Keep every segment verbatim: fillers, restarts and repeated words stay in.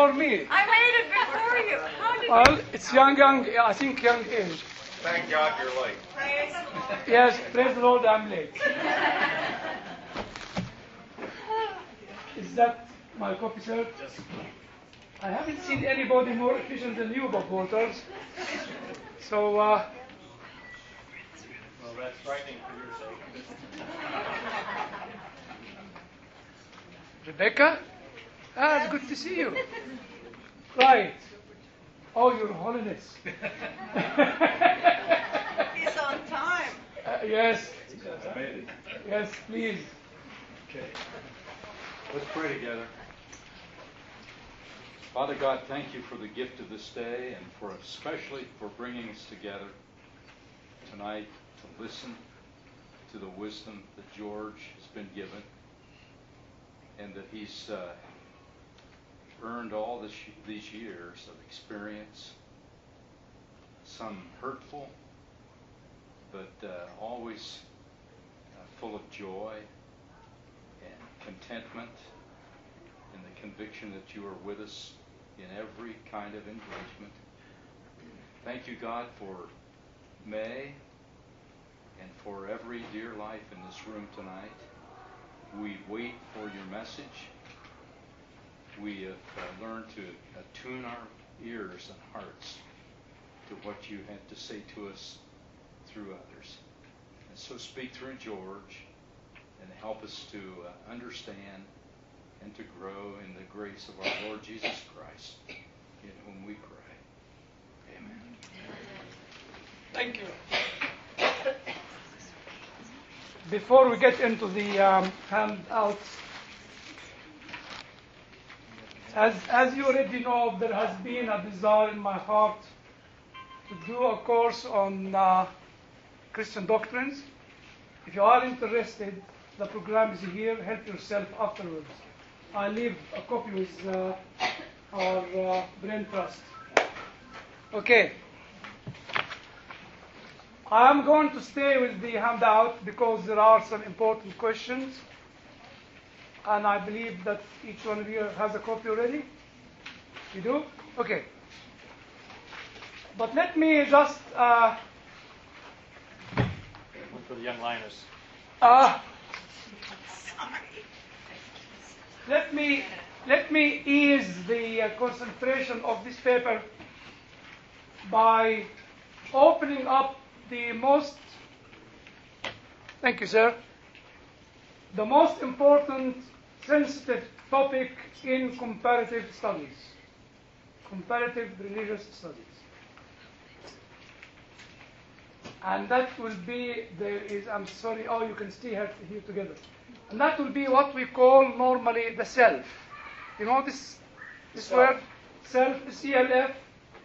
before me. I made it before you. How did Well, you? it's young, young, I think young age. Thank God you're late. Praise the Lord. Yes, praise the Lord, I'm late. Is that my copy, sir? I haven't seen anybody more efficient than you, Bob Waters. So, uh, Well, that's frightening for your sake. Rebecca? Ah, it's good to see you. Right. Oh, Your Holiness. He's on time. Uh, yes. Yes, please. Okay. Let's pray together. Father God, thank you for the gift of this day and for especially for bringing us together tonight to listen to the wisdom that George has been given and that he's uh, earned all this, these years of experience, some hurtful, but uh, always uh, full of joy and contentment and the conviction that you are with us in every kind of engagement. Thank you, God, for May and for every dear life in this room tonight. We wait for your message. We have uh, learned to attune our ears and hearts to what you have to say to us through others. And so speak through George and help us to uh, understand and to grow in the grace of our Lord Jesus Christ, in whom we pray. Amen. Thank you. Before we get into the um, handouts, as, as you already know, there has been a desire in my heart to do a course on uh, Christian doctrines. If you are interested, the program is here. Help yourself afterwards. I leave a copy with uh, our uh, brain trust. Okay. I am going to stay with the handout because there are some important questions. And I believe that each one of you has a copy already. You do? Okay. But let me just... Uh, One for the young Linus. uh, Let me let me ease the uh, concentration of this paper by opening up the most, thank you, sir, the most important sensitive topic in comparative studies, comparative religious studies. And that will be, there is, I'm sorry, oh, you can stay here, here together. And that will be what we call normally the self. You know this, this self. Word? Self, C L F.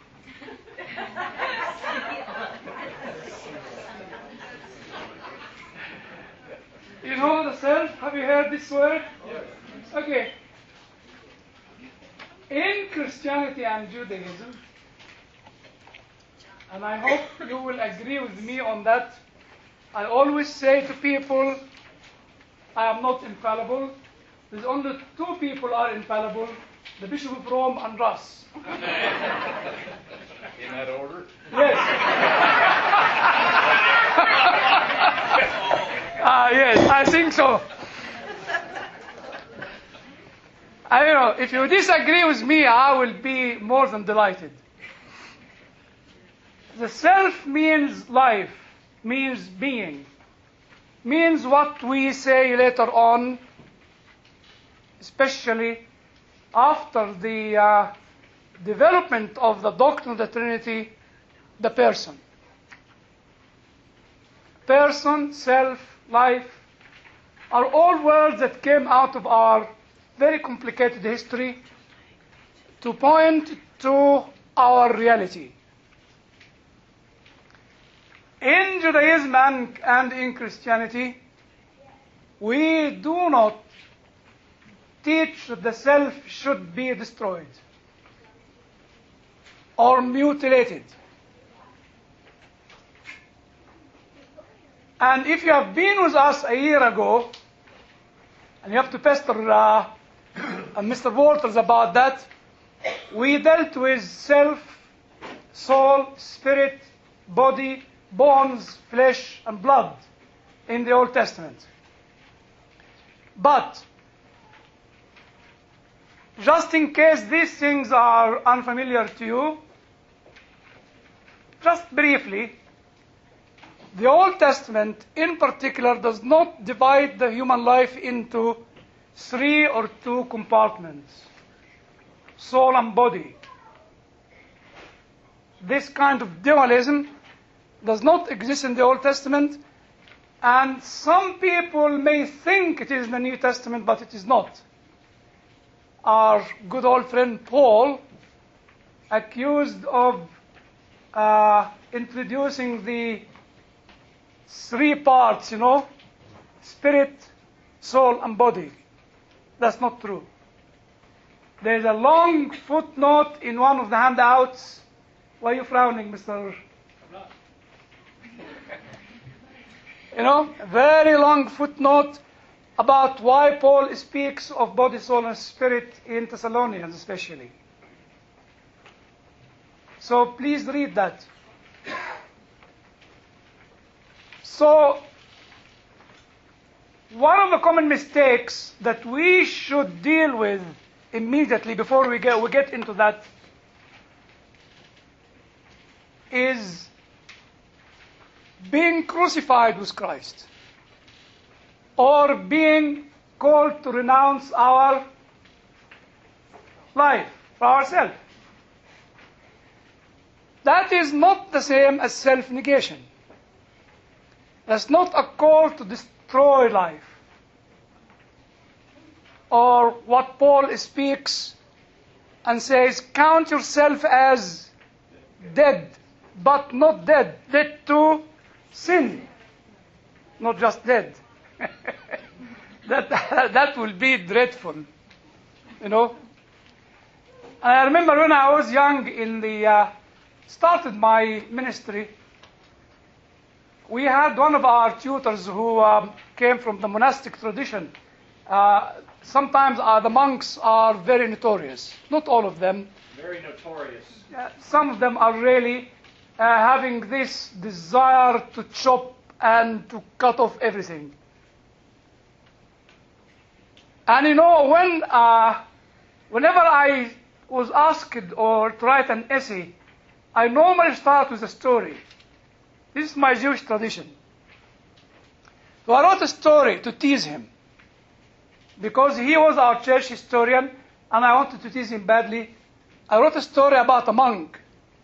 You know the self? Have you heard this word? Yes. Okay. In Christianity and Judaism, and I hope you will agree with me on that, I always say to people, I am not infallible. There's only two people are infallible, the Bishop of Rome and Russ. In that order? Yes. Ah, yes, I think so. I don't know, if you disagree with me, I will be more than delighted. The self means life, means being, means what we say later on, especially after the uh, development of the doctrine of the Trinity, the person. Person, self, life, are all words that came out of our very complicated history to point to our reality. In Judaism and, and in Christianity, we do not teach that the self should be destroyed or mutilated. And if you have been with us a year ago, and you have to pester uh, Mister Walters about that, we dealt with self, soul, spirit, body, bones, flesh, and blood in the Old Testament. But, just in case these things are unfamiliar to you, just briefly, the Old Testament in particular does not divide the human life into three or two compartments, soul and body. This kind of dualism does not exist in the Old Testament, and some people may think it is in the New Testament, but it is not. Our good old friend Paul, accused of uh, introducing the three parts, you know, spirit, soul, and body. That's not true. There's a long footnote in one of the handouts. Why are you frowning, Mister You know, a very long footnote about why Paul speaks of body, soul, and spirit in Thessalonians especially. So please read that. So, one of the common mistakes that we should deal with immediately before we get, we get into that is being crucified with Christ, or being called to renounce our life for ourselves. That is not the same as self-negation. That's not a call to destroy life. Or what Paul speaks and says, count yourself as dead, but not dead, dead to sin, not just dead. that, that will be dreadful, you know. And I remember when I was young in the, uh, started my ministry, we had one of our tutors who um, came from the monastic tradition. Uh, sometimes uh, the monks are very notorious. Not all of them. Very notorious. Uh, some of them are really uh, having this desire to chop and to cut off everything. And you know, when uh, whenever I was asked or to write an essay, I normally start with a story. This is my Jewish tradition. So I wrote a story to tease him, because he was our church historian, and I wanted to tease him badly. I wrote a story about a monk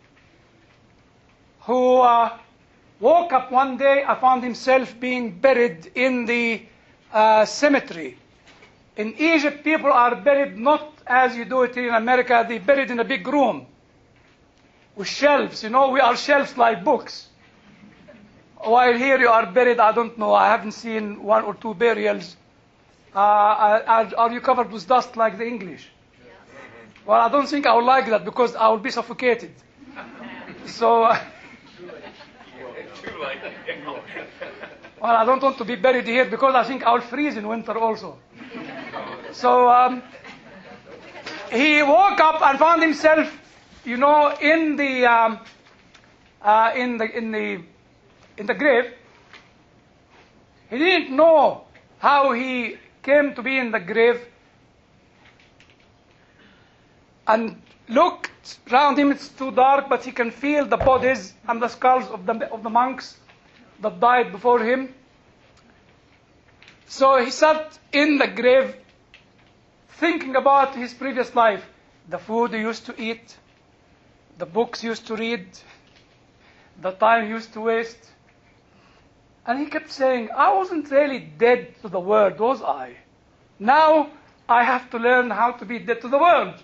who uh, woke up one day and found himself being buried in the uh, cemetery. In Egypt, people are buried not as you do it in America. They're buried in a big room with shelves. You know, we are shelves like books. While here you are buried, I don't know, I haven't seen one or two burials. Uh, are, are you covered with dust like the English? Well, I don't think I would like that, because I will be suffocated. So, uh, well, I don't want to be buried here, because I think I will freeze in winter also. So, um, he woke up and found himself, you know, in the, um, uh, in the, in the, in the grave. He didn't know how he came to be in the grave, and looked around him. It's too dark, but he can feel the bodies and the skulls of the, of the monks that died before him. So he sat in the grave thinking about his previous life, the food he used to eat, the books he used to read, the time he used to waste. And he kept saying, I wasn't really dead to the world, was I? Now I have to learn how to be dead to the world.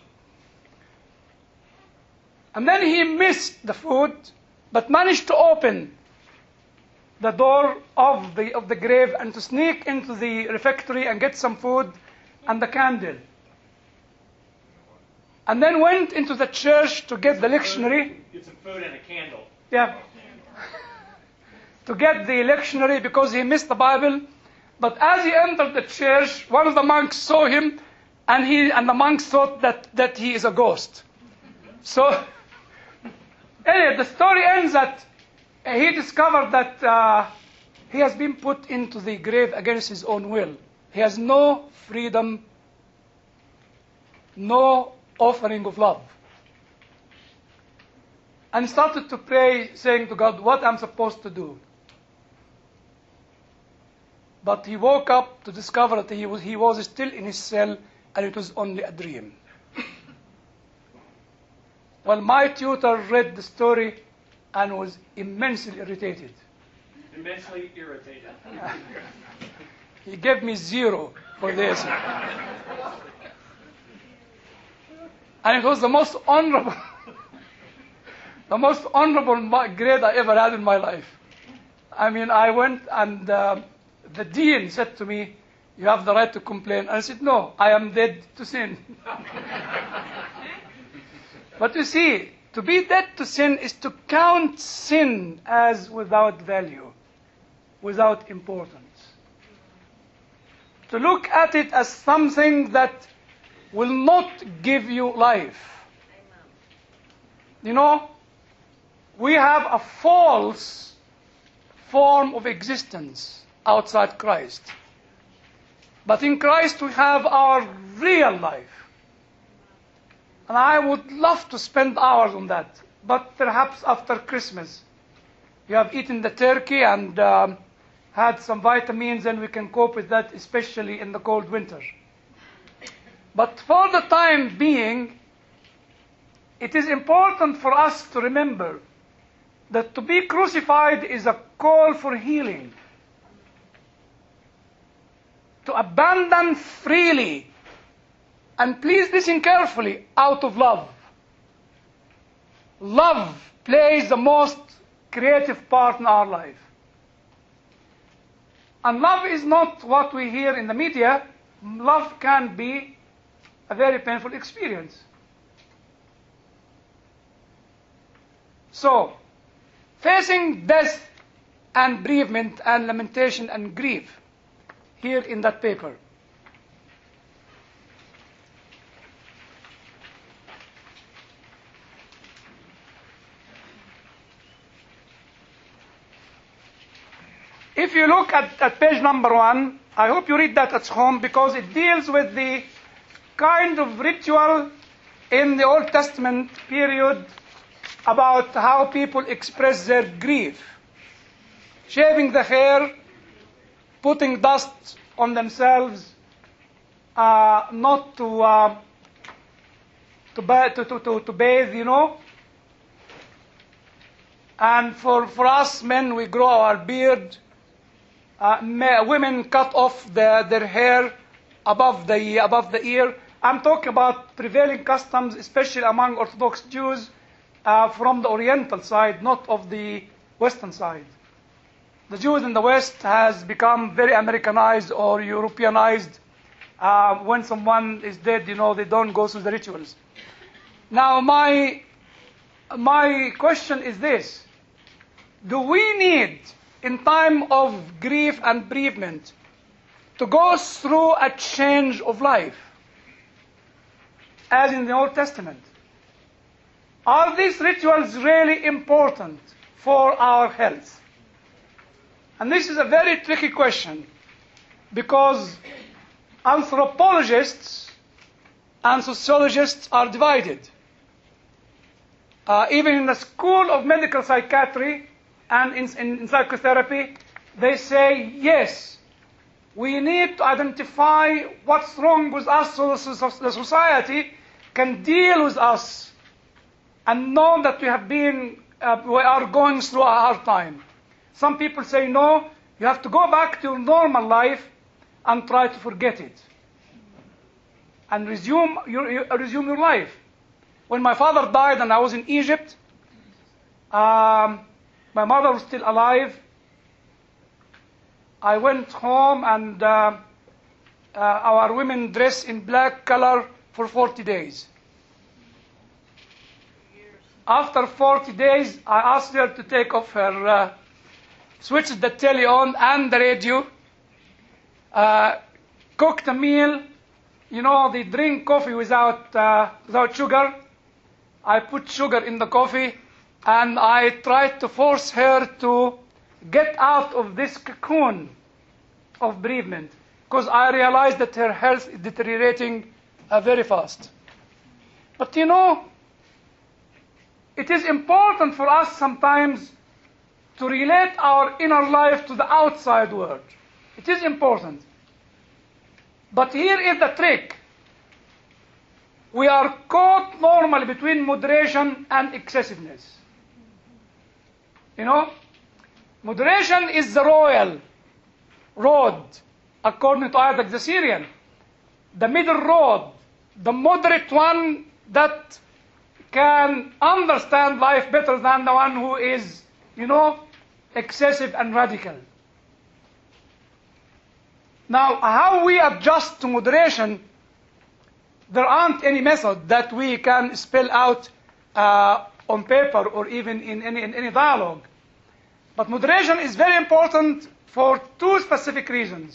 And then he missed the food, but managed to open the door of the, of the grave and to sneak into the refectory and get some food and the candle. And then went into the church to get the lectionary. Get some food and a candle. Yeah. To get the lectionary, because he missed the Bible. But as he entered the church, one of the monks saw him and he and the monks thought that, that he is a ghost. So, anyway, the story ends that he discovered that uh, he has been put into the grave against his own will. He has no freedom, no offering of love. And started to pray, saying to God, what I'm supposed to do. But he woke up to discover that he was, he was still in his cell and it was only a dream. Well, my tutor read the story and was immensely irritated. Immensely irritated. He gave me zero for this. And it was the most honorable, the most honorable grade I ever had in my life. I mean, I went and uh, the dean said to me, you have the right to complain. And I said, no, I am dead to sin. But you see, to be dead to sin is to count sin as without value, without importance. To look at it as something that will not give you life. You know, we have a false form of existence outside Christ. But in Christ we have our real life. And I would love to spend hours on that. But perhaps after Christmas, you have eaten the turkey and um, had some vitamins, and we can cope with that, especially in the cold winter. But for the time being, it is important for us to remember that to be crucified is a call for healing. To abandon freely, and please listen carefully, out of love. Love plays the most creative part in our life. And love is not what we hear in the media. Love can be a very painful experience. So, facing death and bereavement and lamentation and grief, here in that paper. If you look at, at page number one, I hope you read that at home, because it deals with the kind of ritual in the Old Testament period about how people express their grief. Shaving the hair, putting dust on themselves, uh, not to, uh, to, ba- to, to, to, to bathe, you know. And for, for us men, we grow our beard. Uh, ma- women cut off the, their hair above the, above the ear. I'm talking about prevailing customs, especially among Orthodox Jews uh, from the Oriental side, not of the Western side. The Jews in the West has become very Americanized or Europeanized. Uh, when someone is dead, you know, they don't go through the rituals. Now, my, my question is this. Do we need, in time of grief and bereavement, to go through a change of life, as in the Old Testament? Are these rituals really important for our health? And this is a very tricky question, because anthropologists and sociologists are divided. Uh, even in the School of Medical Psychiatry and in, in, in psychotherapy, they say, yes, we need to identify what's wrong with us so the society can deal with us and know that we have been, uh, we are going through a hard time. Some people say, no, you have to go back to your normal life and try to forget it. And resume your, your, resume your life. When my father died and I was in Egypt, um, my mother was still alive. I went home and uh, uh, our women dressed in black color for forty days. After forty days, I asked her to take off her, uh, switch the telly on and the radio, uh, cooked a meal, you know, they drink coffee without, uh, without sugar. I put sugar in the coffee, and I tried to force her to get out of this cocoon of bereavement, because I realized that her health is deteriorating uh, very fast. But you know, it is important for us sometimes to relate our inner life to the outside world. It is important. But here is the trick. We are caught normally between moderation and excessiveness. You know, moderation is the royal road, according to Isaac the Syrian. The middle road, the moderate one that can understand life better than the one who is, you know, excessive and radical. Now, how we adjust to moderation, there aren't any method that we can spell out uh, on paper or even in any, in any dialogue. But moderation is very important for two specific reasons.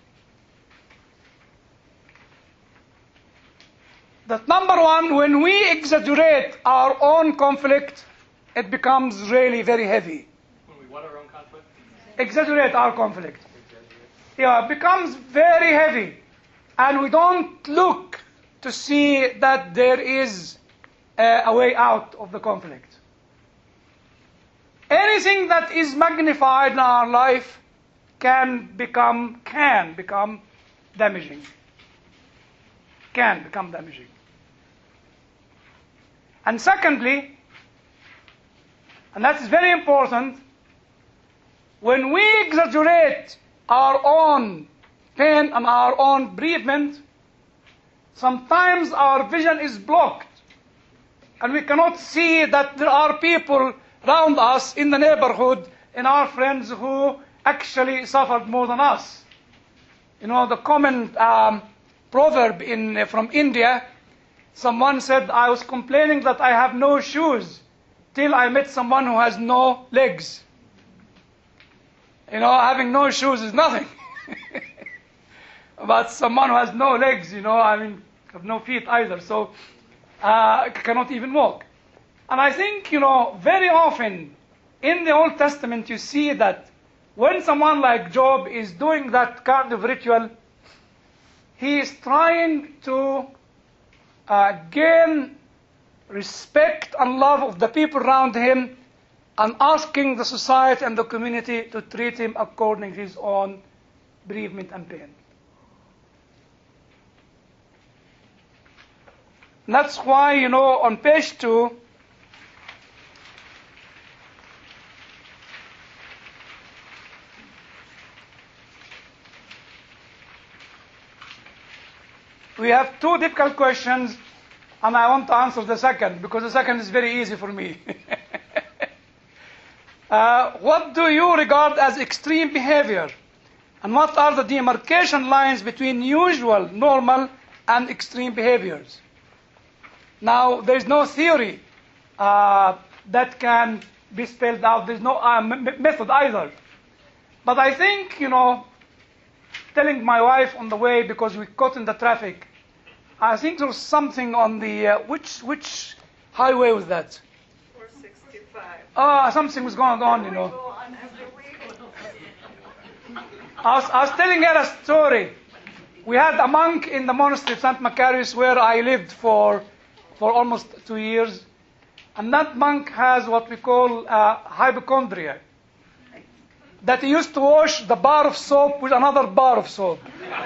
That number one, when we exaggerate our own conflict, it becomes really very heavy. When we what our own conflict? Exaggerate our conflict. Yeah, it becomes very heavy. And we don't look to see that there is a, a way out of the conflict. Anything that is magnified in our life can become, can become damaging. Can become damaging. And secondly, and that is very important, when we exaggerate our own pain and our own bereavement, sometimes our vision is blocked. And we cannot see that there are people around us in the neighborhood and our friends who actually suffered more than us. You know, the common um, proverb in, from India, someone said, I was complaining that I have no shoes till I met someone who has no legs. You know, having no shoes is nothing. But someone who has no legs, you know, I mean, have no feet either, so uh, cannot even walk. And I think, you know, very often in the Old Testament you see that when someone like Job is doing that kind of ritual, he is trying to uh, gain respect and love of the people around him, and asking the society and the community to treat him according to his own bereavement and pain. And that's why, you know, on page two, we have two difficult questions, and I want to answer the second, because the second is very easy for me. uh, what do you regard as extreme behavior? And what are the demarcation lines between usual, normal, and extreme behaviors? Now, there is no theory uh, that can be spelled out. There is no uh, m- method either. But I think, you know, telling my wife on the way, because we caught in the traffic, I think there was something on the, uh, which which highway was that? four sixty-five. Ah, uh, something was going on, you We know. go on every week. I was, I was telling her a story. We had a monk in the monastery of Saint Macarius where I lived for, for almost two years. And that monk has what we call uh, hypochondria. That he used to wash the bar of soap with another bar of soap.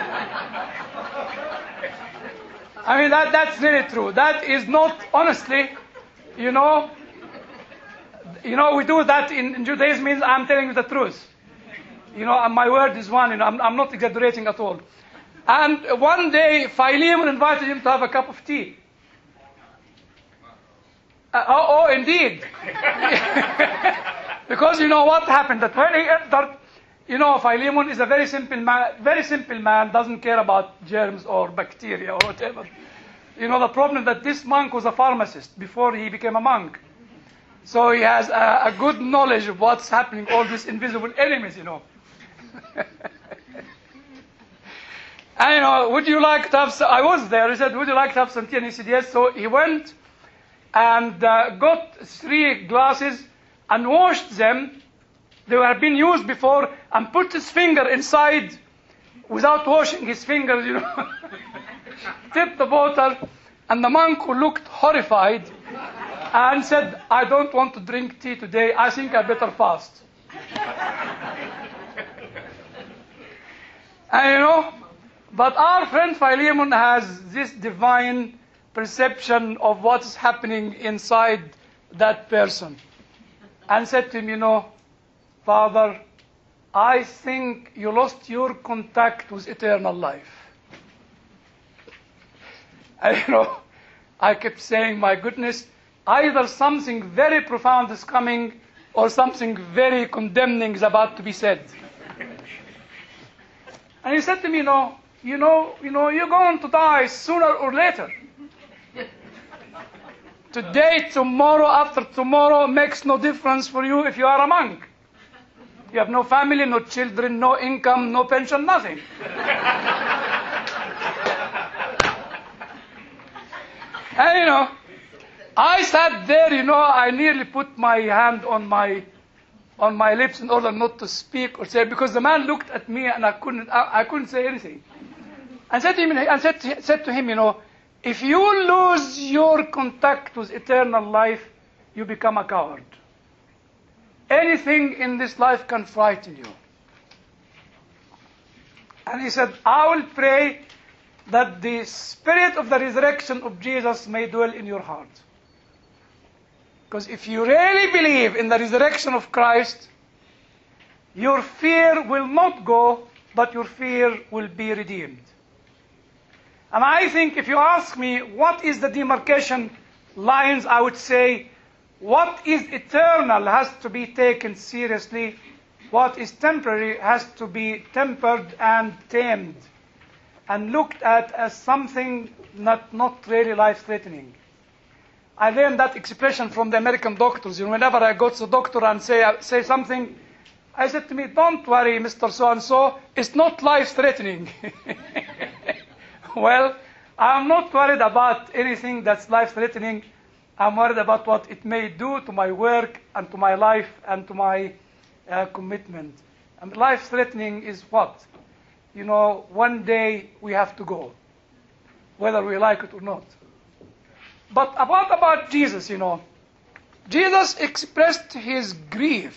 I mean, that, that's really true. That is not, honestly, you know, you know, we do that in, in Judaism means I'm telling you the truth. You know, and my word is one, you know, I'm, I'm not exaggerating at all. And one day, Philemon invited him to have a cup of tea. Uh, oh, oh, indeed. Because you know what happened? That when he entered, you know, Philemon is a very simple man, very simple man, doesn't care about germs or bacteria or whatever. You know, the problem is that this monk was a pharmacist before he became a monk. So he has a, a good knowledge of what's happening, all these invisible enemies, you know. I know, would you like to have some? I was there. He said, would you like to have some tea? And he said, yes. So he went and uh, got three glasses and washed them. They were being used before, and put his finger inside without washing his fingers, you know. Tipped the bottle, and the monk, who looked horrified and said, I don't want to drink tea today. I think I better fast. And you know, but our friend Philemon has this divine perception of what's happening inside that person. And said to him, you know, Father, I think you lost your contact with eternal life. And you know, I kept saying, my goodness, either something very profound is coming or something very condemning is about to be said. And he said to me, you know, you know, you know, you're going to die sooner or later. Today, tomorrow, after tomorrow makes no difference for you if you are a monk. You have no family, no children, no income, no pension, nothing. And you know, I sat there, you know, I nearly put my hand on my on my lips in order not to speak or say, because the man looked at me and I couldn't I, I couldn't say anything. And said to him, and said to, said to him, you know, if you lose your contact with eternal life, you become a coward. Anything in this life can frighten you. And he said, I will pray that the spirit of the resurrection of Jesus may dwell in your heart. Because if you really believe in the resurrection of Christ, your fear will not go, but your fear will be redeemed. And I think if you ask me what is the demarcation lines, I would say what is eternal has to be taken seriously. What is temporary has to be tempered and tamed and looked at as something not, not really life-threatening. I learned that expression from the American doctors. You know, whenever I go to the doctor and say, say something, I said to me, don't worry, Mister So-and-so, it's not life-threatening. Well, I'm not worried about anything that's life-threatening. I'm worried about what it may do to my work and to my life and to my uh, commitment. And life-threatening is what? You know, one day we have to go, whether we like it or not. But what about Jesus, you know? Jesus expressed his grief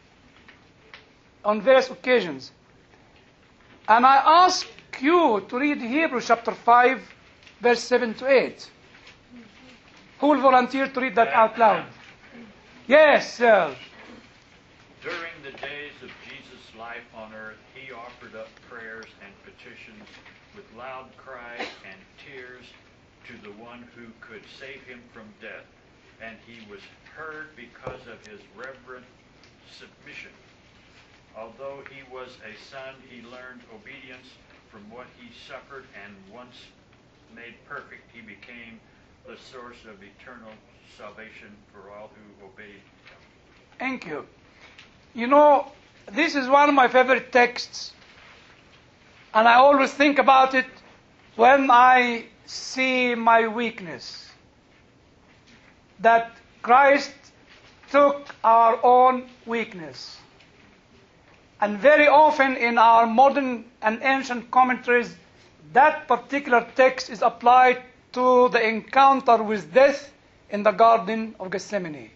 on various occasions. And I ask you to read Hebrews chapter five, verse seven to eight. Who will volunteer to read that out loud? Yes, sir. During the days of Jesus' life on earth, he offered up prayers and petitions with loud cries and tears to the one who could save him from death, and he was heard because of his reverent submission. Although he was a son, he learned obedience from what he suffered, and once made perfect, he became the source of eternal salvation for all who obeyed him. Thank you. You know, this is one of my favorite texts, and I always think about it when I see my weakness. That Christ took our own weakness. And very often in our modern and ancient commentaries, that particular text is applied to the encounter with death in the Garden of Gethsemane.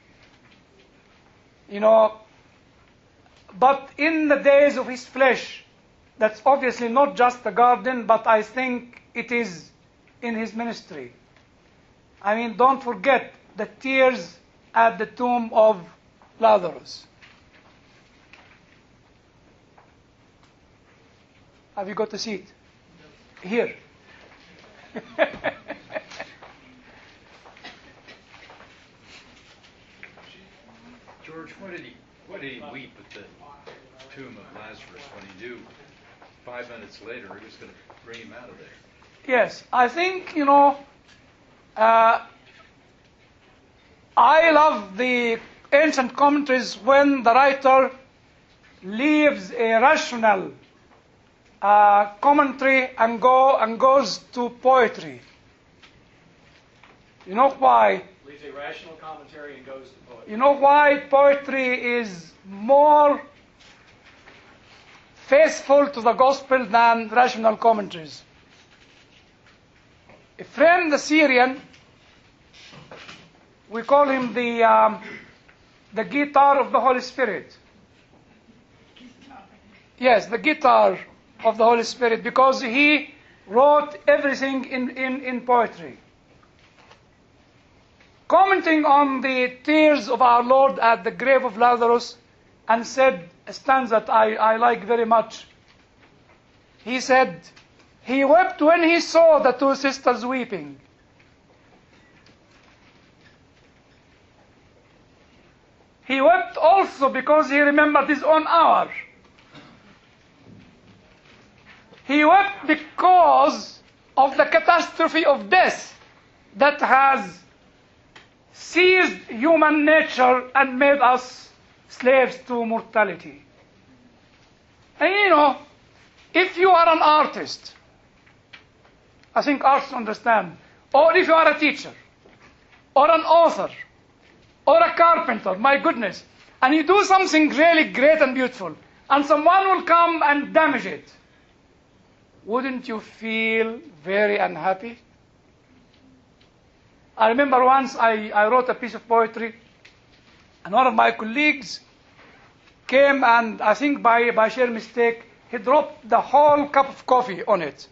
You know, but in the days of his flesh, that's obviously not just the garden, but I think it is in his ministry. I mean, don't forget the tears at the tomb of Lazarus. Have you got a seat? Here. George, why did he why did he weep at the tomb of Lazarus when he knew five minutes later he was going to bring him out of there? Yes, I think, you know, uh, I love the ancient commentaries when the writer leaves a rational uh, commentary and go and goes to poetry. You know why? Leaves a rational commentary and goes to poetry. You know why poetry is more faithful to the gospel than rational commentaries? Ephraim the Syrian, we call him the um, the guitar of the Holy Spirit. Yes, the guitar of the Holy Spirit, because he wrote everything in, in, in poetry. Commenting on the tears of our Lord at the grave of Lazarus, and said a stanza that I, I like very much. He said, he wept when he saw the two sisters weeping. He wept also because he remembered his own hour. He wept because of the catastrophe of death that has seized human nature and made us slaves to mortality. And you know, if you are an artist, I think artists understand, or if you are a teacher, or an author, or a carpenter, my goodness, and you do something really great and beautiful, and someone will come and damage it, wouldn't you feel very unhappy? I remember once I, I wrote a piece of poetry, and one of my colleagues came and I think by, by sheer mistake, he dropped the whole cup of coffee on it.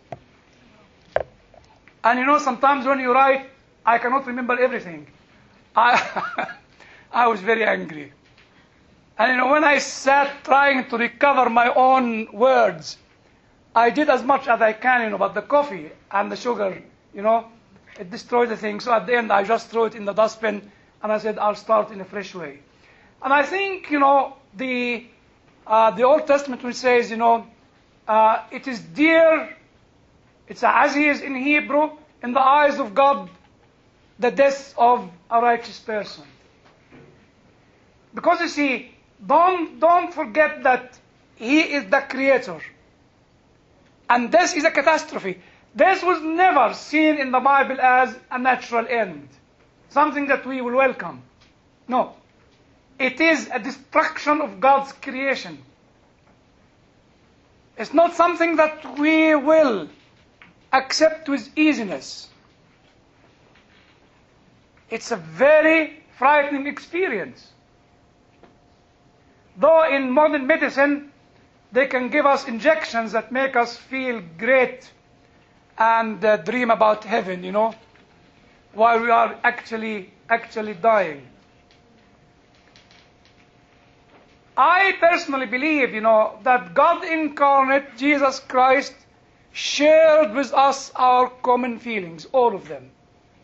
And you know, sometimes when you write, I cannot remember everything. I, I was very angry. And you know, when I sat trying to recover my own words, I did as much as I can, you know, but the coffee and the sugar, you know, it destroyed the thing. So at the end, I just threw it in the dustbin, and I said, I'll start in a fresh way. And I think, you know, the uh, the Old Testament which says, you know, uh, it is dear, it's as he is in Hebrew, in the eyes of God, the death of a righteous person. Because you see, don't, don't forget that he is the creator. And death is a catastrophe. Death was never seen in the Bible as a natural end, something that we will welcome. No. It is a destruction of God's creation. It's not something that we will accept with easiness. It's a very frightening experience. Though in modern medicine, they can give us injections that make us feel great and uh, dream about heaven, you know, while we are actually, actually dying. I personally believe, you know, that God incarnate, Jesus Christ, shared with us our common feelings, all of them.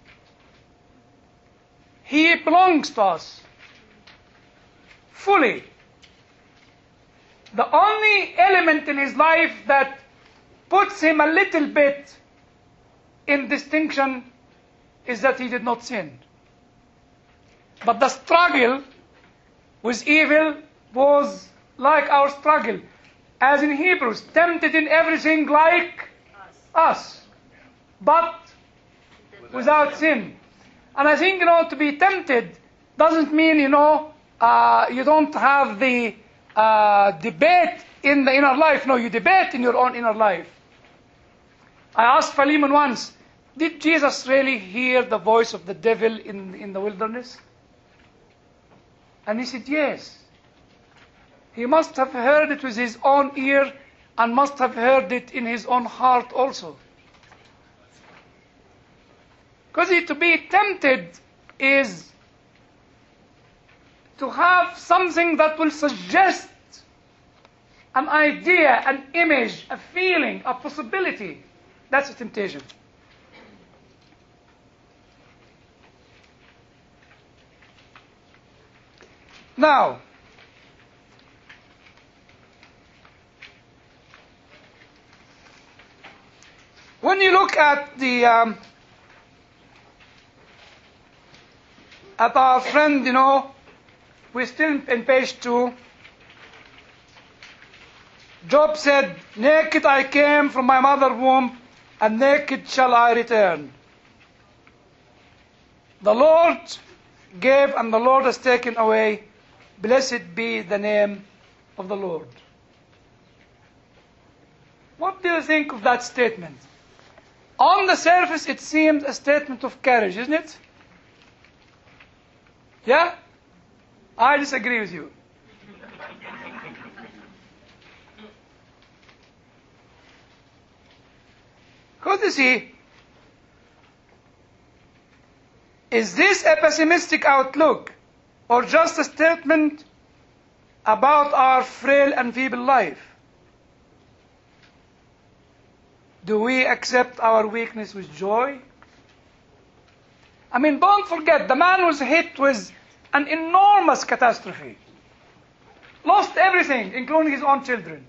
He belongs to us fully. The only element in his life that puts him a little bit in distinction is that he did not sin. But the struggle with evil was like our struggle. As in Hebrews, tempted in everything like us, us but without sin. And I think, you know, to be tempted doesn't mean, you know, uh, you don't have the uh, debate in the inner life. No, you debate in your own inner life. I asked Philemon once, did Jesus really hear the voice of the devil in, in the wilderness? And he said, yes. He must have heard it with his own ear and must have heard it in his own heart also. Because to be tempted is to have something that will suggest an idea, an image, a feeling, a possibility. That's a temptation. Now, when you look at the um, at our friend, you know, we're still in page two. Job said, naked I came from my mother's womb, and naked shall I return. The Lord gave, and the Lord has taken away. Blessed be the name of the Lord. What do you think of that statement? On the surface, it seems a statement of courage, isn't it? Yeah? I disagree with you. Because you see, is this a pessimistic outlook or just a statement about our frail and feeble life? Do we accept our weakness with joy? I mean, don't forget, the man was hit with an enormous catastrophe. Lost everything, including his own children.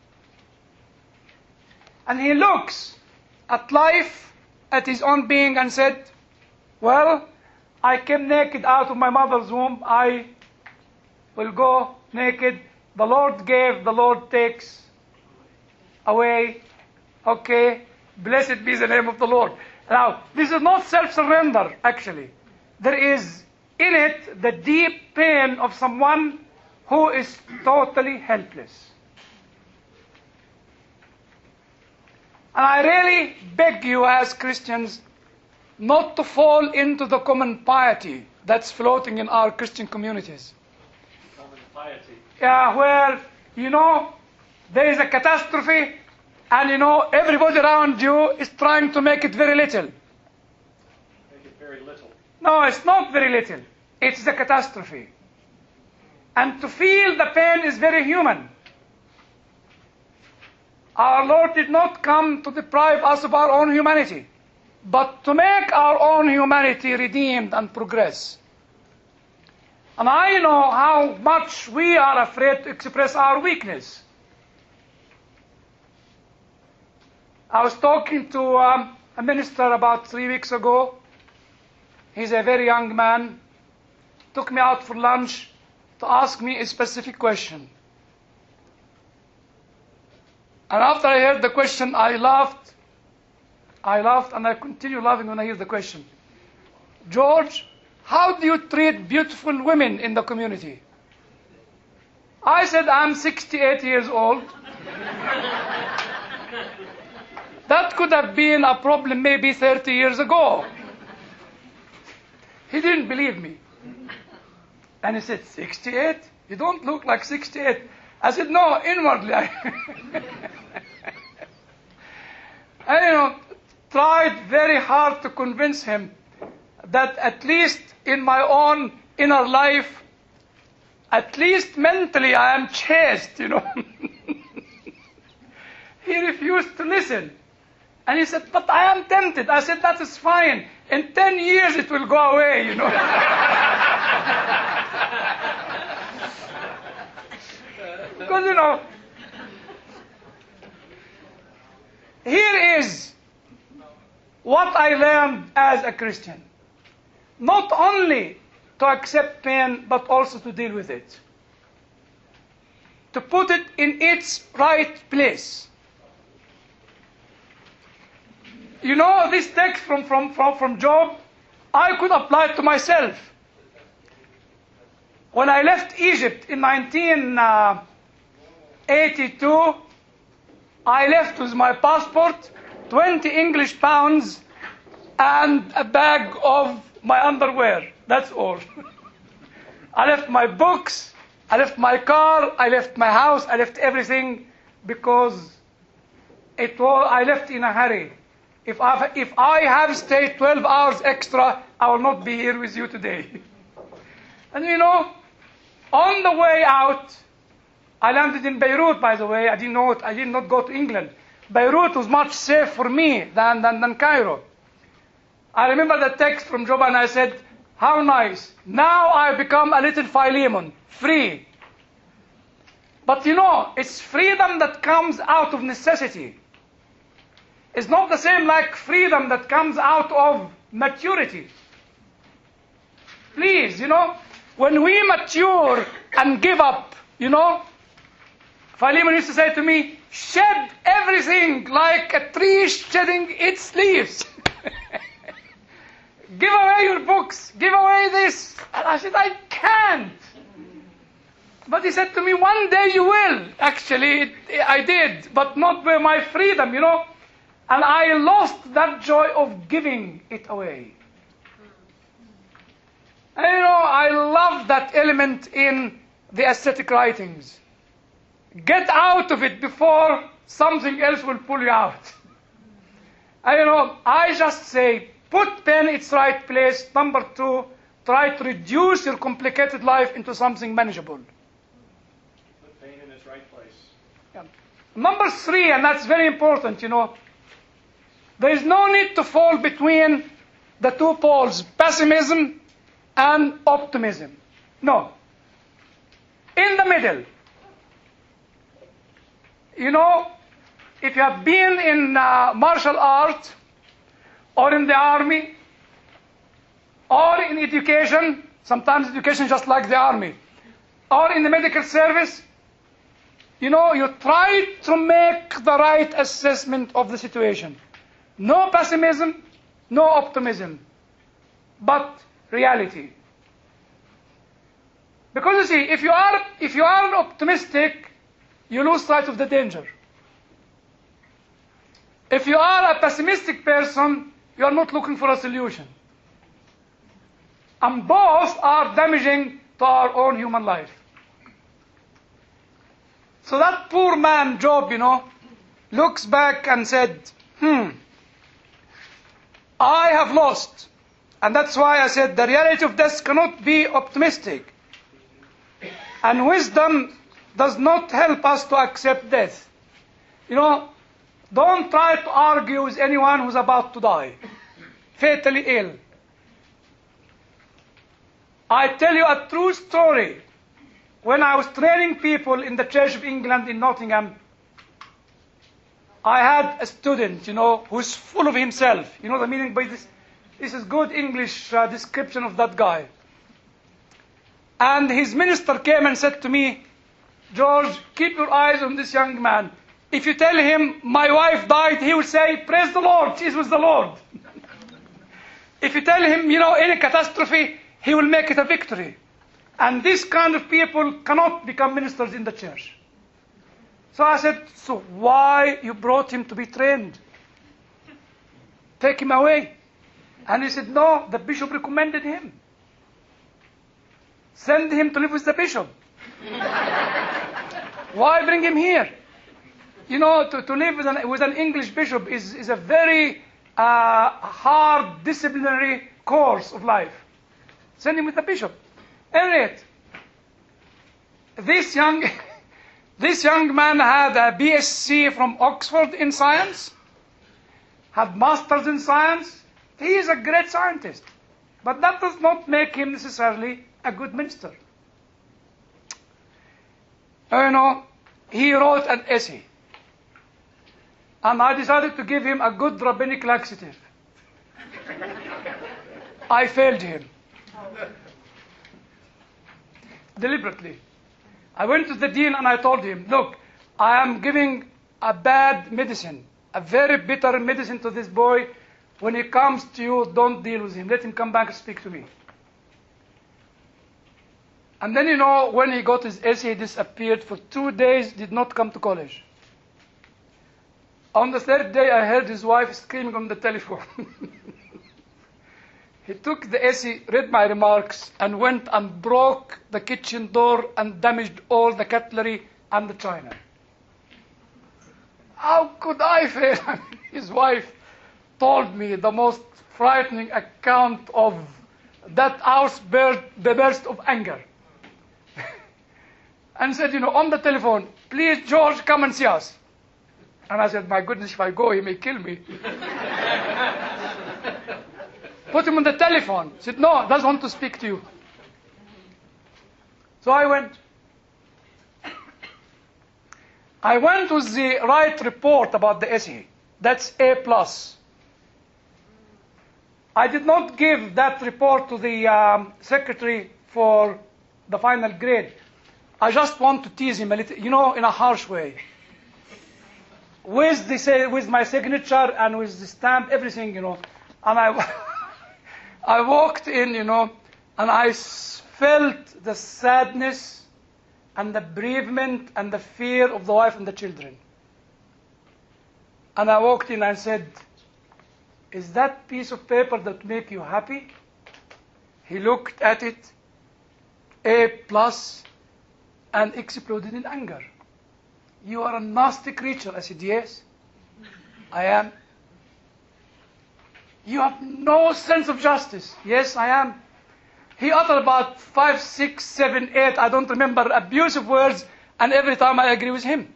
And he looks at life, at his own being, and said, well, I came naked out of my mother's womb. I will go naked. The Lord gave, the Lord takes away. Okay, blessed be the name of the Lord. Now, this is not self-surrender, actually. There is in it the deep pain of someone who is totally helpless. And I really beg you as Christians not to fall into the common piety that's floating in our Christian communities. Common piety. Yeah, where, you know, there is a catastrophe and, you know, everybody around you is trying to make it very little. Make it very little. No, it's not very little. It's a catastrophe. And to feel the pain is very human. Our Lord did not come to deprive us of our own humanity, but to make our own humanity redeemed and progress. And I know how much we are afraid to express our weakness. I was talking to um, a minister about three weeks ago. He's a very young man. Took me out for lunch to ask me a specific question. And after I heard the question, I laughed. I laughed and I continue laughing when I hear the question. George, how do you treat beautiful women in the community? I said, I'm sixty-eight years old. That could have been a problem maybe thirty years ago. He didn't believe me. And he said, sixty-eight? You don't look like sixty-eight. I said, no, inwardly. I, I you know, tried very hard to convince him that at least in my own inner life, at least mentally I am chaste, you know. He refused to listen. And he said, but I am tempted. I said, that is fine. In ten years it will go away, you know. Because, you know, here is what I learned as a Christian. Not only to accept pain, but also to deal with it. To put it in its right place. You know, this text from, from, from, from Job, I could apply it to myself. When I left Egypt in nineteen eighty-two, I left with my passport, twenty English pounds, and a bag of my underwear. That's all. I left my books, I left my car, I left my house, I left everything because it was, I left in a hurry. If I, if I have stayed twelve hours extra, I will not be here with you today. And you know, on the way out, I landed in Beirut, by the way. I didn't know it. I did not go to England. Beirut was much safer for me than, than, than Cairo. I remember the text from Job, and I said, how nice. Now I become a little Philemon, free. But you know, it's freedom that comes out of necessity. It's not the same like freedom that comes out of maturity. Please, you know, when we mature and give up, you know, Philemon used to say to me, shed everything like a tree shedding its leaves. Give away your books, give away this. And I said, I can't. But he said to me, one day you will. Actually, it, I did, but not by my freedom, you know. And I lost that joy of giving it away. And you know, I love that element in the ascetic writings. Get out of it before something else will pull you out. And you know, I just say, put pen in its right place. Number two, try to reduce your complicated life into something manageable. Put pain in its right place. Yeah. Number three, and that's very important, you know, there is no need to fall between the two poles, pessimism and optimism. No. In the middle. You know, if you have been in uh, martial art, or in the army, or in education, sometimes education is just like the army, or in the medical service, you know, you try to make the right assessment of the situation. No pessimism, no optimism, but reality. Because you see, if you are if you are optimistic, you lose sight of the danger. If you are a pessimistic person, you are not looking for a solution. And both are damaging to our own human life. So that poor man, Job, you know, looks back and said, hmm, I have lost. And that's why I said the reality of death cannot be optimistic. And wisdom does not help us to accept death. You know, don't try to argue with anyone who's about to die, fatally ill. I tell you a true story. When I was training people in the Church of England in Nottingham, I had a student, you know, who's full of himself. You know the meaning by this? This is good English uh, description of that guy. And his minister came and said to me, George, keep your eyes on this young man. If you tell him, my wife died, he will say, praise the Lord, she's with the Lord. If you tell him, you know, any catastrophe, he will make it a victory. And this kind of people cannot become ministers in the church. So I said, so why you brought him to be trained? Take him away. And he said, no, the bishop recommended him. Send him to live with the bishop. Why bring him here? You know, to, to live with an, with an English bishop is, is a very uh, hard disciplinary course of life. Send him with the bishop. Anyway, this young, this young man had a B S c from Oxford in science, had masters in science. He is a great scientist. But that does not make him necessarily a good minister. You know, he wrote an essay. And I decided to give him a good rabbinic laxative. I failed him. Deliberately. I went to the dean and I told him, look, I am giving a bad medicine, a very bitter medicine to this boy. When he comes to you, don't deal with him. Let him come back and speak to me. And then, you know, when he got his essay, he disappeared for two days, did not come to college. On the third day, I heard his wife screaming on the telephone. He took the essay, read my remarks, and went and broke the kitchen door and damaged all the cutlery and the china. How could I fail? His wife told me the most frightening account of that outburst, the burst of anger. And said, you know, on the telephone, please, George, come and see us. And I said, my goodness, if I go, he may kill me. Put him on the telephone. He said, no, doesn't want to speak to you. So I went. I went with the right report about the essay. That's A plus. I did not give that report to the um, secretary for the final grade. I just want to tease him a little, you know, in a harsh way. with the say, with my signature and with the stamp, everything, you know. And I, I walked in, you know, and I s- felt the sadness and the bereavement and the fear of the wife and the children. And I walked in and said, "Is that piece of paper that make you happy?" He looked at it, A plus, and exploded in anger. "You are a nasty creature." I said, "Yes, I am." "You have no sense of justice." "Yes, I am." He uttered about five, six, seven, eight, I don't remember, abusive words, and every time I agree with him.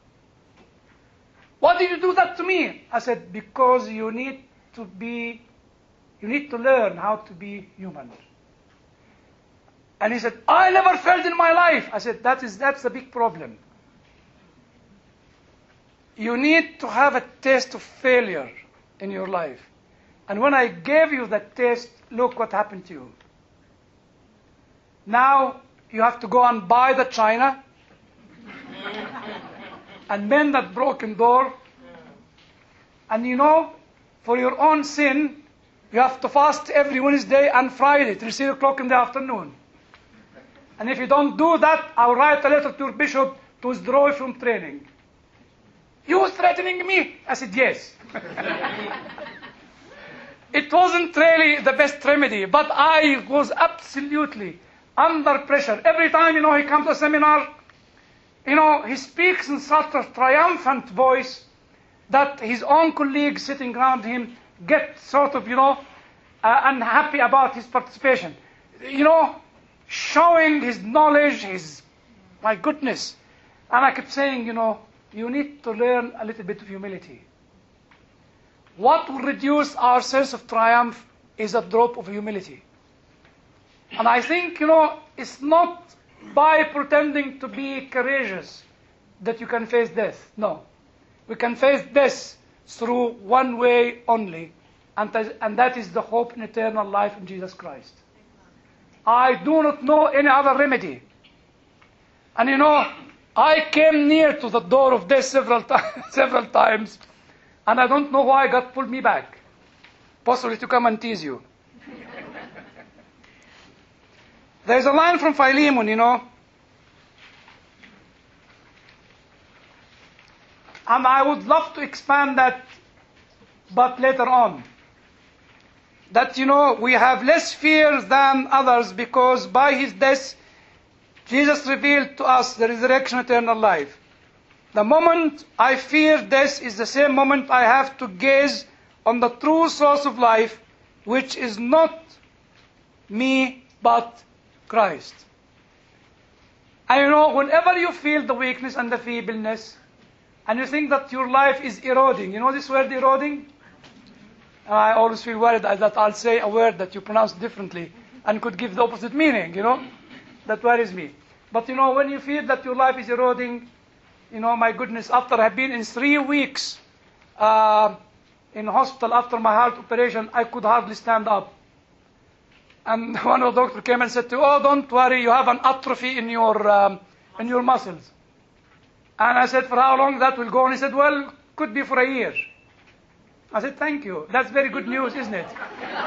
"Why did you do that to me?" I said, "Because you need to be, you need to learn how to be human." And he said, "I never failed in my life." I said, that is, that's the big problem. You need to have a taste of failure in your life. And when I gave you that taste, look what happened to you. Now you have to go and buy the china and mend that broken door. And you know, for your own sin, you have to fast every Wednesday and Friday till three o'clock in the afternoon. And if you don't do that, I'll write a letter to your bishop to withdraw you from training. "You were threatening me?" I said, "Yes." It wasn't really the best remedy, but I was absolutely under pressure. Every time, you know, he comes to a seminar, you know, he speaks in such a triumphant voice that his own colleagues sitting around him get sort of, you know, uh, unhappy about his participation. You know, showing his knowledge, his, my goodness. And I kept saying, you know, you need to learn a little bit of humility. What will reduce our sense of triumph is a drop of humility. And I think, you know, it's not by pretending to be courageous that you can face death. No. We can face death through one way only, and, th- and that is the hope in eternal life in Jesus Christ. I do not know any other remedy. And you know, I came near to the door of death several, t- several times, and I don't know why God pulled me back. Possibly to come and tease you. There's a line from Philemon, you know, and I would love to expand that, but later on. That, you know, we have less fear than others because by his death, Jesus revealed to us the resurrection, eternal life. The moment I fear death is the same moment I have to gaze on the true source of life, which is not me, but Christ. And you know, whenever you feel the weakness and the feebleness, and you think that your life is eroding, you know this word eroding? I always feel worried that I'll say a word that you pronounce differently and could give the opposite meaning, you know? That worries me. But you know, when you feel that your life is eroding, you know, my goodness, after I've been in three weeks uh, in hospital after my heart operation, I could hardly stand up. And one of the doctors came and said to me, "Oh, don't worry, you have an atrophy in your, um, in your muscles." And I said, "For how long that will go?" And he said, "Well, could be for a year." I said, "Thank you. That's very good news, isn't it?"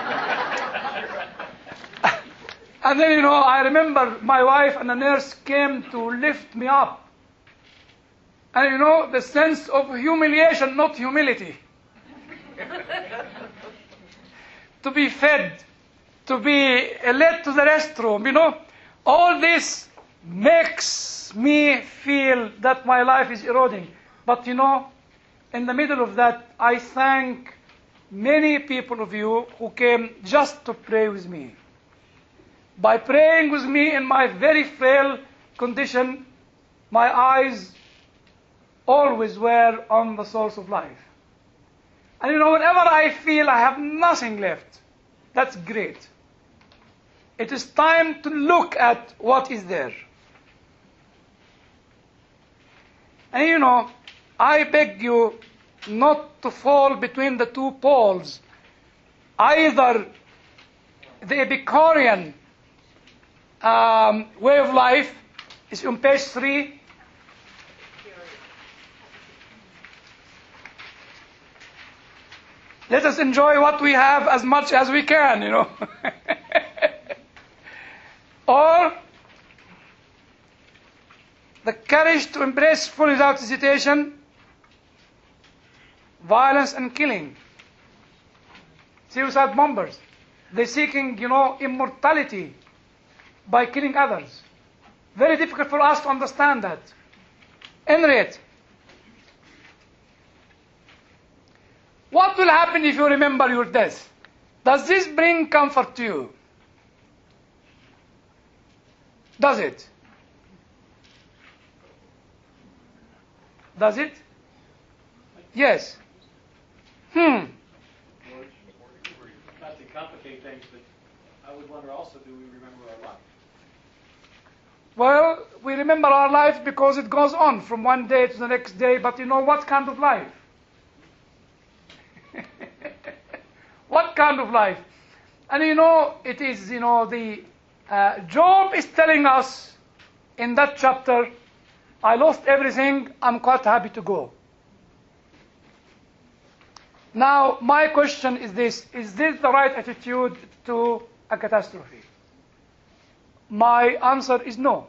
And then, you know, I remember my wife and the nurse came to lift me up. And, you know, the sense of humiliation, not humility. To be fed, to be led to the restroom, you know, all this makes me feel that my life is eroding. But, you know, in the middle of that, I thank many people of you who came just to pray with me. By praying with me in my very frail condition, my eyes always were on the source of life. And you know, whenever I feel I have nothing left, that's great. It is time to look at what is there. And you know, I beg you not to fall between the two poles. Either the Epicurean um, way of life is on page three. Let us enjoy what we have as much as we can, you know. Or the courage to embrace fully without hesitation violence and killing. Suicide bombers. They're seeking, you know, immortality by killing others. Very difficult for us to understand that. Henriette, what will happen if you remember your death? Does this bring comfort to you? Does it? Does it? Yes. Hmm. Not to complicate things, but I would wonder also, do we remember our life? Well, we remember our life because it goes on from one day to the next day, but you know what kind of life? What kind of life? And you know, it is, you know, the uh, Job is telling us in that chapter, I lost everything, I'm quite happy to go. Now, my question is this, is this the right attitude to a catastrophe? My answer is no.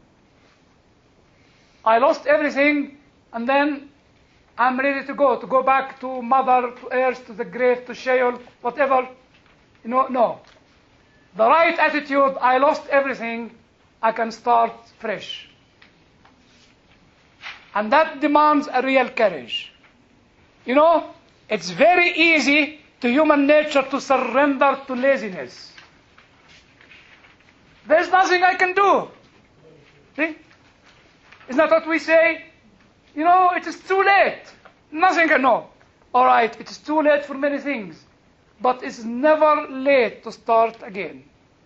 I lost everything, and then I'm ready to go, to go back to mother, to earth, to the grave, to Sheol, whatever. You know, no. The right attitude, I lost everything, I can start fresh. And that demands a real courage. You know, it's very easy to human nature to surrender to laziness. There's nothing I can do. See? Isn't that what we say? You know, it is too late. Nothing can know. All right, it is too late for many things. But it's never late to start again.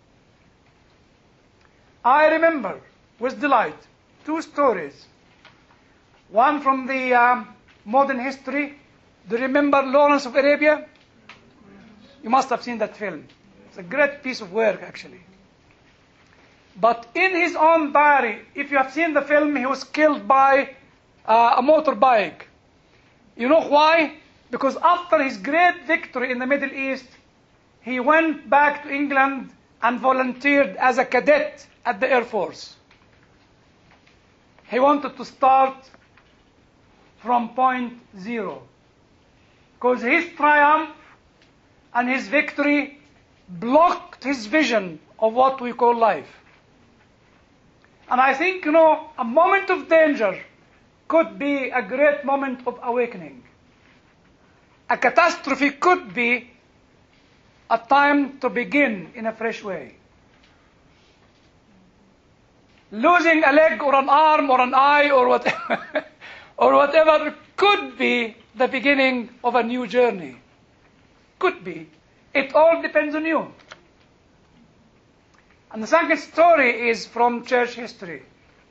I remember with delight two stories. One from the um, modern history. Do you remember Lawrence of Arabia? You must have seen that film. It's a great piece of work, actually. But in his own diary, if you have seen the film, he was killed by uh, a motorbike. You know why? Because after his great victory in the Middle East, he went back to England and volunteered as a cadet at the Air Force. He wanted to start from point zero. Because his triumph and his victory blocked his vision of what we call life. And I think, you know, a moment of danger could be a great moment of awakening. A catastrophe could be a time to begin in a fresh way. Losing a leg or an arm or an eye or whatever, or whatever could be the beginning of a new journey. Could be. It all depends on you. And the second story is from church history.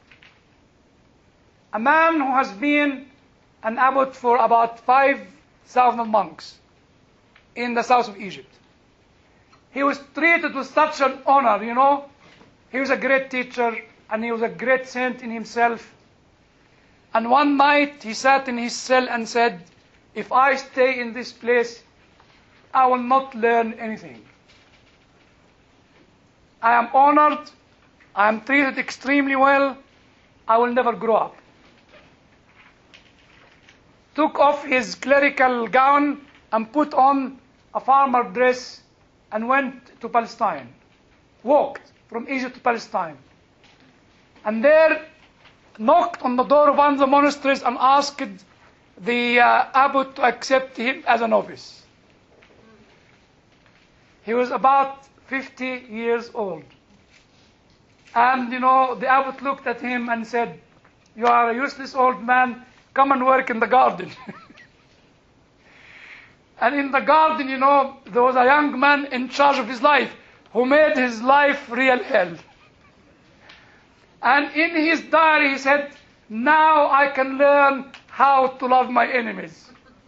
A man who has been an abbot for about five thousand monks in the south of Egypt. He was treated with such an honor, you know. He was a great teacher and he was a great saint in himself. And one night he sat in his cell and said, if I stay in this place, I will not learn anything. I am honored, I am treated extremely well, I will never grow up. Took off his clerical gown and put on a farmer dress and went to Palestine. Walked from Egypt to Palestine. And there knocked on the door of one of the monasteries and asked the uh, abbot to accept him as a novice. He was about fifty years old. And, you know, the abbot looked at him and said, you are a useless old man, come and work in the garden. And in the garden, you know, there was a young man in charge of his life who made his life real hell. And in his diary he said, now I can learn how to love my enemies.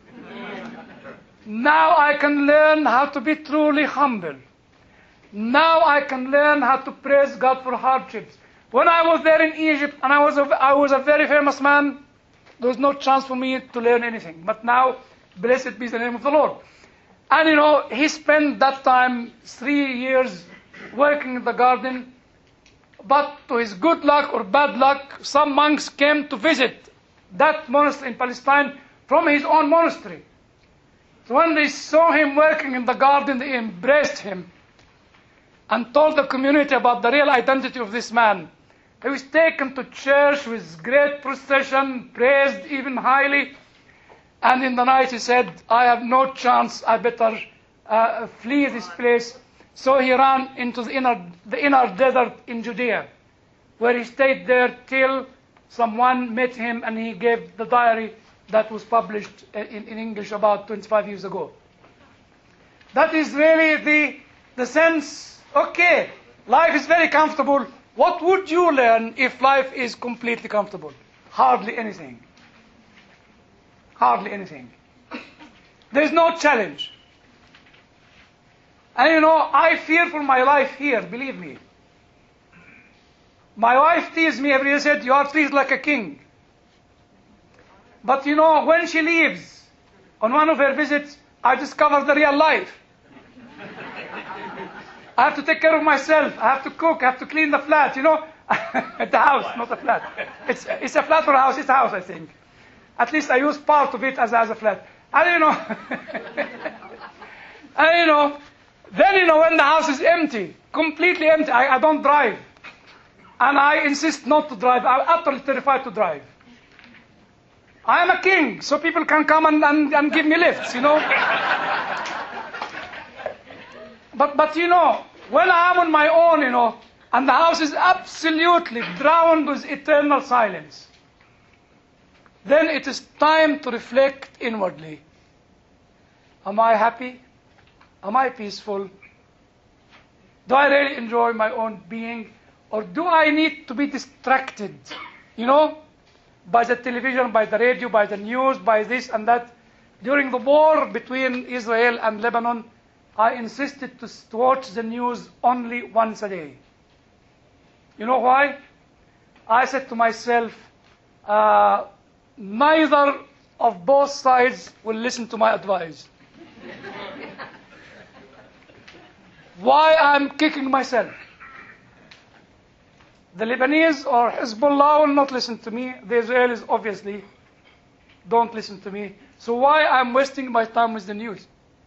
Now I can learn how to be truly humble. Now I can learn how to praise God for hardships. When I was there in Egypt and I was a, I was a very famous man, there was no chance for me to learn anything. But now, blessed be the name of the Lord. And you know, he spent that time three years working in the garden. But to his good luck or bad luck, some monks came to visit that monastery in Palestine from his own monastery. So when they saw him working in the garden, they embraced him and told the community about the real identity of this man. He was taken to church with great procession, praised even highly. And in the night he said, I have no chance, I better uh, flee this place. So he ran into the inner, the inner desert in Judea, where he stayed there till someone met him and he gave the diary that was published in, in English about twenty-five years ago. That is really the, the sense, okay, life is very comfortable. What would you learn if life is completely comfortable? Hardly anything. Hardly anything. There is no challenge. And you know, I fear for my life here, believe me. My wife teased me every day, said, you are treated like a king. But you know, when she leaves, on one of her visits, I discover the real life. I have to take care of myself. I have to cook. I have to clean the flat, you know. The house, not a flat. It's, it's a flat or a house. It's a house, I think. At least I use part of it as, as a flat. And you know, and you know, then, you know, when the house is empty, completely empty, I, I don't drive. And I insist not to drive. I'm utterly terrified to drive. I am a king, so people can come and, and, and give me lifts, you know. But, but, you know, when I am on my own, you know, and the house is absolutely drowned with eternal silence, then it is time to reflect inwardly. Am I happy? Am I peaceful? Do I really enjoy my own being? Or do I need to be distracted, you know, by the television, by the radio, by the news, by this and that? During the war between Israel and Lebanon, I insisted to, to watch the news only once a day. You know why? I said to myself, uh, neither of both sides will listen to my advice. Why I'm kicking myself? The Lebanese or Hezbollah will not listen to me. The Israelis obviously don't listen to me. So why I'm wasting my time with the news?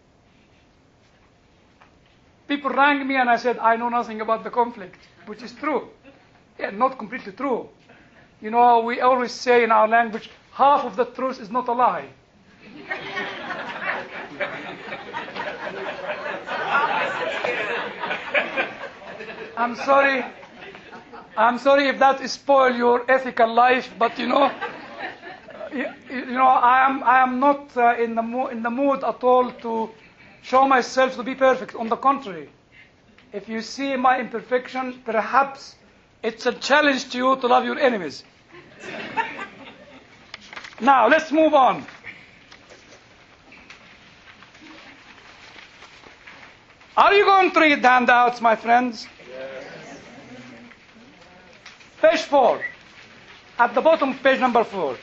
People rang me and I said, I know nothing about the conflict, which is true. Yeah, not completely true. You know, we always say in our language, half of the truth is not a lie. I'm sorry. I'm sorry if that spoil your ethical life, but you know, you, you know, I am I am not uh, in the mo- in the mood at all to show myself to be perfect. On the contrary, if you see my imperfection, perhaps it's a challenge to you to love your enemies. Now let's move on. Are you going to read the handouts, my friends? Page four, at the bottom of page number four.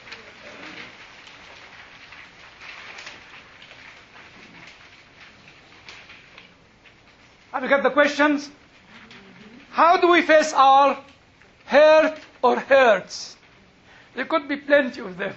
Have you got the questions? How do we face our hurt or hurts? There could be plenty of them.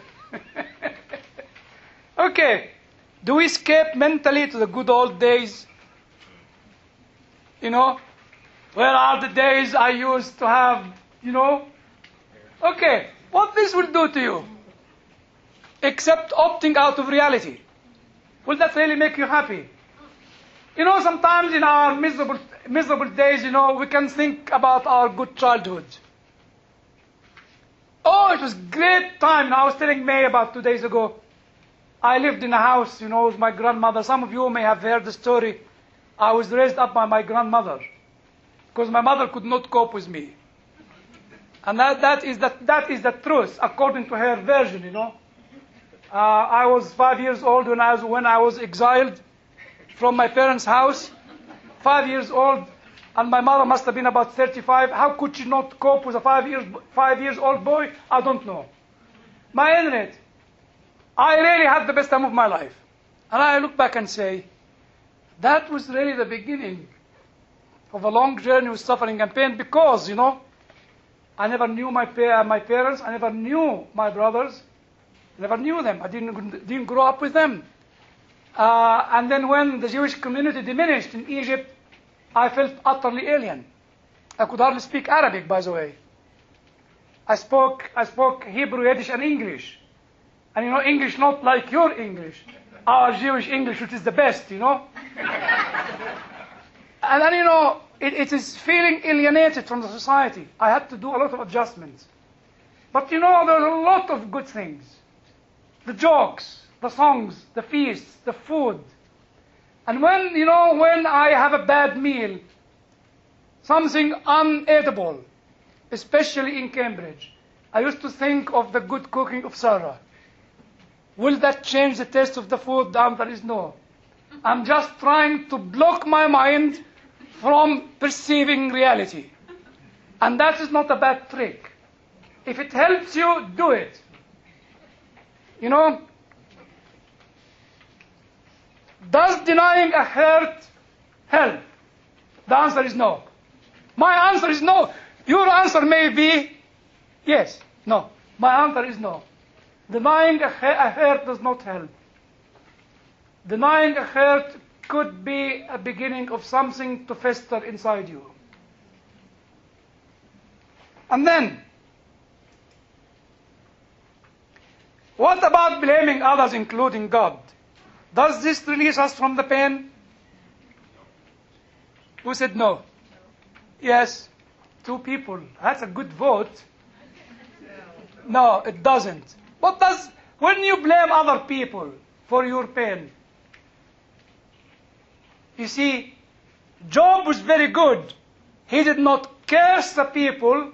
Okay, do we escape mentally to the good old days? You know, where are the days I used to have, you know? Okay, what this will do to you, except opting out of reality? Will that really make you happy? You know, sometimes in our miserable, miserable days, you know, we can think about our good childhood. Oh, it was great time. I was telling May about two days ago. I lived in a house, you know, with my grandmother. Some of you may have heard the story. I was raised up by my grandmother because my mother could not cope with me. And that, that, is, the, that is the truth, according to her version, you know. Uh, I was five years old when I was, when I was exiled from my parents' house. Five years old, and my mother must have been about thirty-five. How could she not cope with a five years, five years old boy? I don't know. My internet, I really had the best time of my life. And I look back and say, That was really the beginning of a long journey with suffering and pain because, you know, I never knew my, pa- my parents, I never knew my brothers, I never knew them, I didn't, didn't grow up with them. Uh, and then when the Jewish community diminished in Egypt, I felt utterly alien. I could hardly speak Arabic, by the way. I spoke, I spoke Hebrew, Yiddish, and English. And you know, English not like your English, our Jewish English, which is the best, you know. And then, you know, it, it is feeling alienated from the society. I had to do a lot of adjustments. But you know, there are a lot of good things. The jokes, the songs, the feasts, the food. And when, you know, when I have a bad meal, something unedible, especially in Cambridge, I used to think of the good cooking of Sarah. Will that change the taste of the food? The answer is no. I'm just trying to block my mind from perceiving reality. And that is not a bad trick. If it helps you, do it. You know, does denying a hurt help? The answer is no. My answer is no. Your answer may be yes, no. My answer is no. Denying a, a hurt does not help. Denying a hurt could be a beginning of something to fester inside you. And then, what about blaming others, including God? Does this release us from the pain? Who said no? Yes, two people. That's a good vote. No, it doesn't. What does, when you blame other people for your pain? You see, Job was very good. He did not curse the people,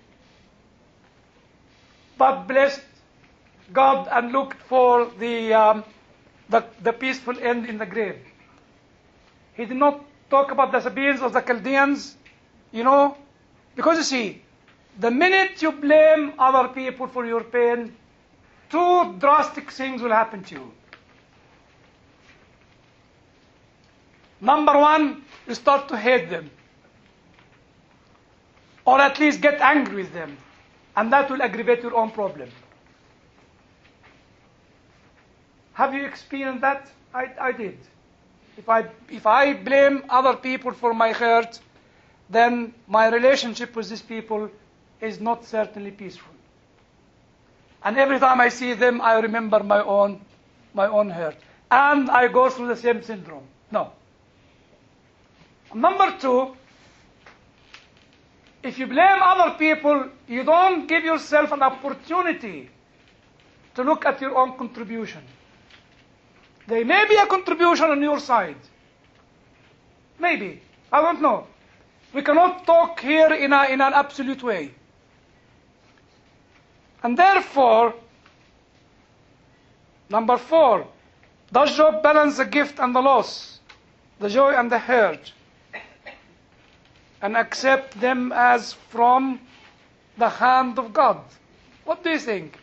but blessed God and looked for the, um, the, the peaceful end in the grave. He did not talk about the Sabaeans or the Chaldeans, you know, because you see, the minute you blame other people for your pain, two drastic things will happen to you. Number one, you start to hate them. Or at least get angry with them. And that will aggravate your own problem. Have you experienced that? I, I did. If I, if I blame other people for my hurt, then my relationship with these people is not certainly peaceful. And every time I see them, I remember my own, my own hurt. And I go through the same syndrome. No. Number two, if you blame other people, you don't give yourself an opportunity to look at your own contribution. There may be a contribution on your side. Maybe. I don't know. We cannot talk here in, a, in an absolute way. And therefore, number four, does Job balance the gift and the loss, the joy and the hurt, and accept them as from the hand of God? What do you think?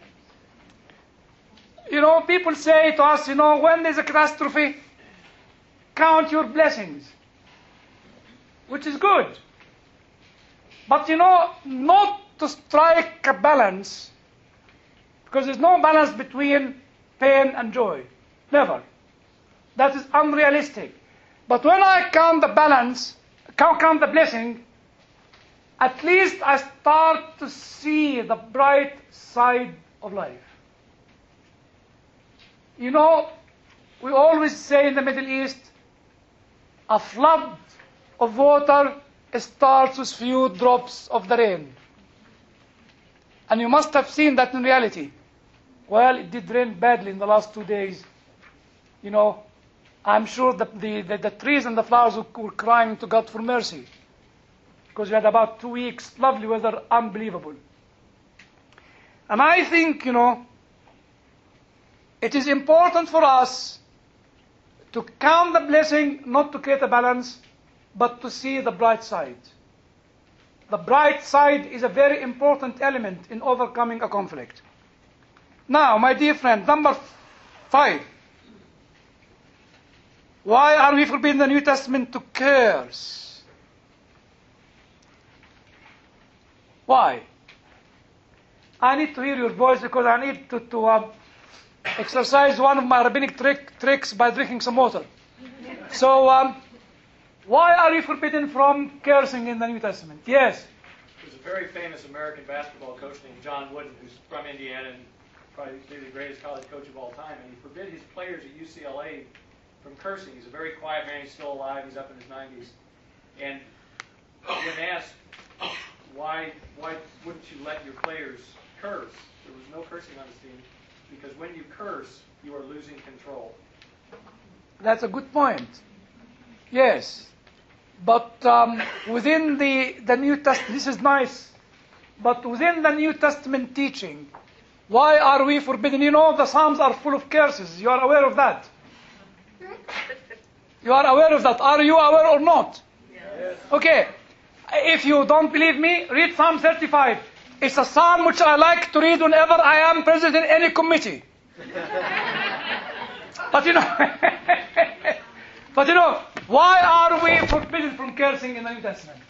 You know, people say to us, you know, when there's a catastrophe, count your blessings, which is good. But, you know, not to strike a balance, because there's no balance between pain and joy. Never. That is unrealistic. But when I count the balance, count, count the blessing, at least I start to see the bright side of life. You know, we always say in the Middle East, a flood of water starts with few drops of the rain. And you must have seen that in reality. Well, it did rain badly in the last two days. You know, I'm sure that the, the, the trees and the flowers were crying to God for mercy. Because we had about two weeks, lovely weather, unbelievable. And I think, you know, it is important for us to count the blessing, not to create a balance, but to see the bright side. The bright side is a very important element in overcoming a conflict. Now, my dear friend, number five. Why are we forbidden in the New Testament to curse? Why? I need to hear your voice because I need to, to uh, exercise one of my rabbinic trick, tricks by drinking some water. So, um, why are we forbidden from cursing in the New Testament? Yes? There's a very famous American basketball coach named John Wooden, who's from Indiana and probably maybe the greatest college coach of all time. And he forbid his players at U C L A from cursing. He's a very quiet man. He's still alive. He's up in his nineties. And when asked, why, why wouldn't you let your players curse? There was no cursing on his team. Because when you curse, you are losing control. That's a good point. Yes. But um, within the, the New Testament, this is nice, but within the New Testament teaching, why are we forbidden? You know, the Psalms are full of curses. You are aware of that? You are aware of that. Are you aware or not? Yes. Okay. If you don't believe me, read Psalm thirty-five. It's a psalm which I like to read whenever I am present in any committee. But you know, but you know, why are we forbidden from cursing in the New Testament?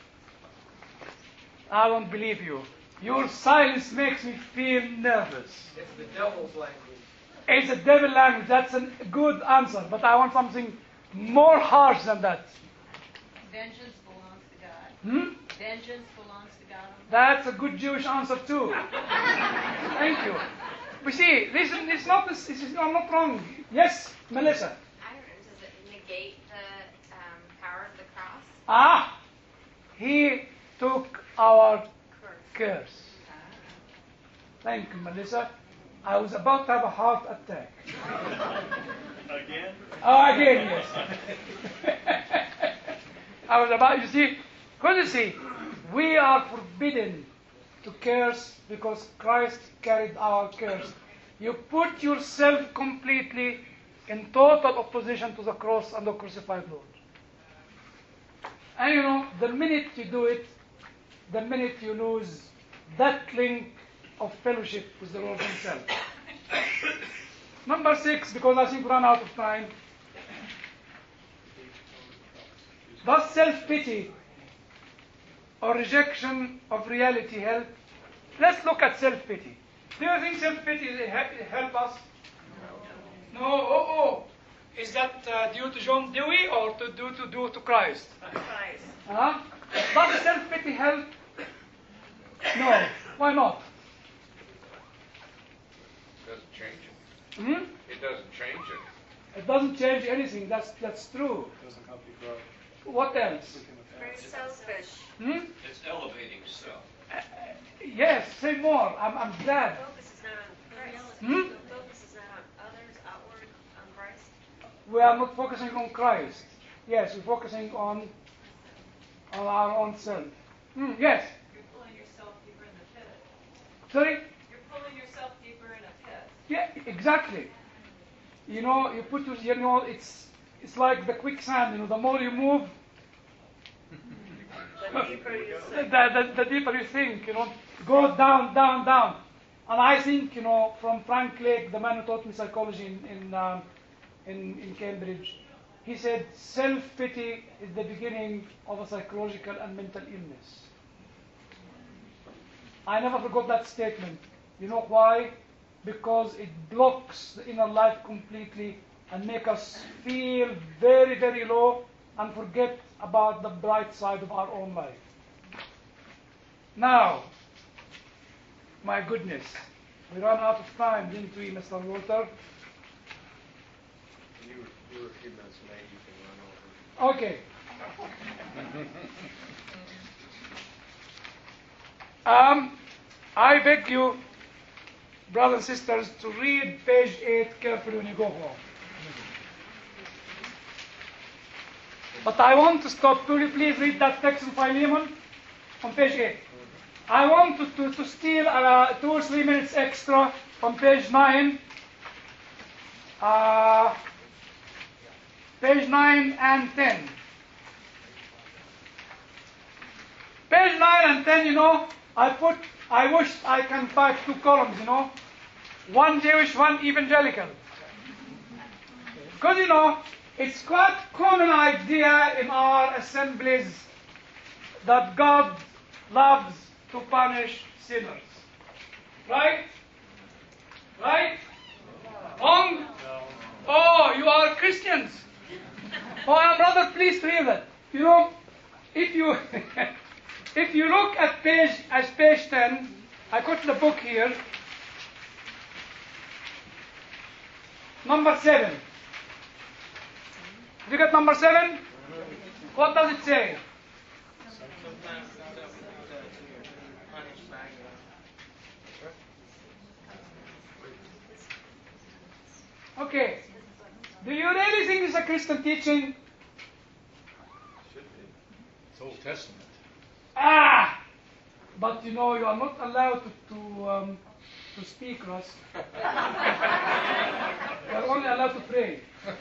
I don't believe you. Your silence makes me feel nervous. It's the devil's language. It's a devil language. That's a good answer. But I want something more harsh than that. Vengeance belongs to God. Hmm? Vengeance belongs to God. That's a good Jewish answer too. Thank you. We see, this is it's not this, this is I'm not wrong. Yes, Melissa. I don't know, does it negate the um, power of the cross? Ah, he took our curse. Thank you, Melissa. I was about to have a heart attack. Again? Oh, again, yes. I was about, you see, because you see, we are forbidden to curse because Christ carried our curse. You put yourself completely in total opposition to the cross and the crucified Lord. And you know, the minute you do it, the minute you lose that link of fellowship with the Lord Himself. Number six, because I think we run out of time. Does self-pity or rejection of reality help? Let's look at self-pity. Do you think self-pity help us? No. Oh, oh. Is that uh, due to John Dewey or to due to due to Christ? Christ. Huh? Does self-pity help? No. Why not? Doesn't change it. Hmm? It doesn't change it. It doesn't change anything. That's that's true. Doesn't help you grow. What else? Very selfish. Hmm? It's elevating self. Uh, yes. Say more. I'm I'm glad. Focus is not on Christ. Hmm? The focus is not on others, outward, on Christ. We are not focusing on Christ. Yes, we're focusing on on our own self. Hmm, yes. You're pulling yourself deeper in the pit. Sorry? You're pulling yourself deeper in a pit. Yeah, exactly. You know, you put your, you know, it's it's like the quicksand. You know, the more you move, The deeper you the, sink. the, the deeper you think. You know, go down, down, down. And I think, you know, from Frank Lake, the man who taught me psychology in in um, in, in Cambridge, he said self-pity is the beginning of a psychological and mental illness. I never forgot that statement. You know why? Because it blocks the inner life completely and make us feel very, very low and forget about the bright side of our own life. Now, my goodness, we run out of time, didn't we, Mister Walter? You were, you were a few minutes late. You can run over. Okay. um, I beg you, brothers and sisters, to read page eight carefully when you go home. But I want to stop. Could you please read that text in Philemon on page eight? I want to, to, to steal uh, two or three minutes extra from page nine. Uh, page nine and ten. Page nine and ten, you know, I put, I wish I can type two columns, you know. One Jewish, one evangelical. Because, you know, It's quite common idea in our assemblies that God loves to punish sinners. Right? Right? Wrong? Oh, you are Christians. Oh, I'm rather pleased to hear that. You know, if you if you look at page as page ten, I got the book here. Number seven. Have you got number seven? What does it say? Okay. Do you really think it's a Christian teaching? It's Old Testament. Ah! But you know, you are not allowed to to, um, to speak, Russ. You are only allowed to pray.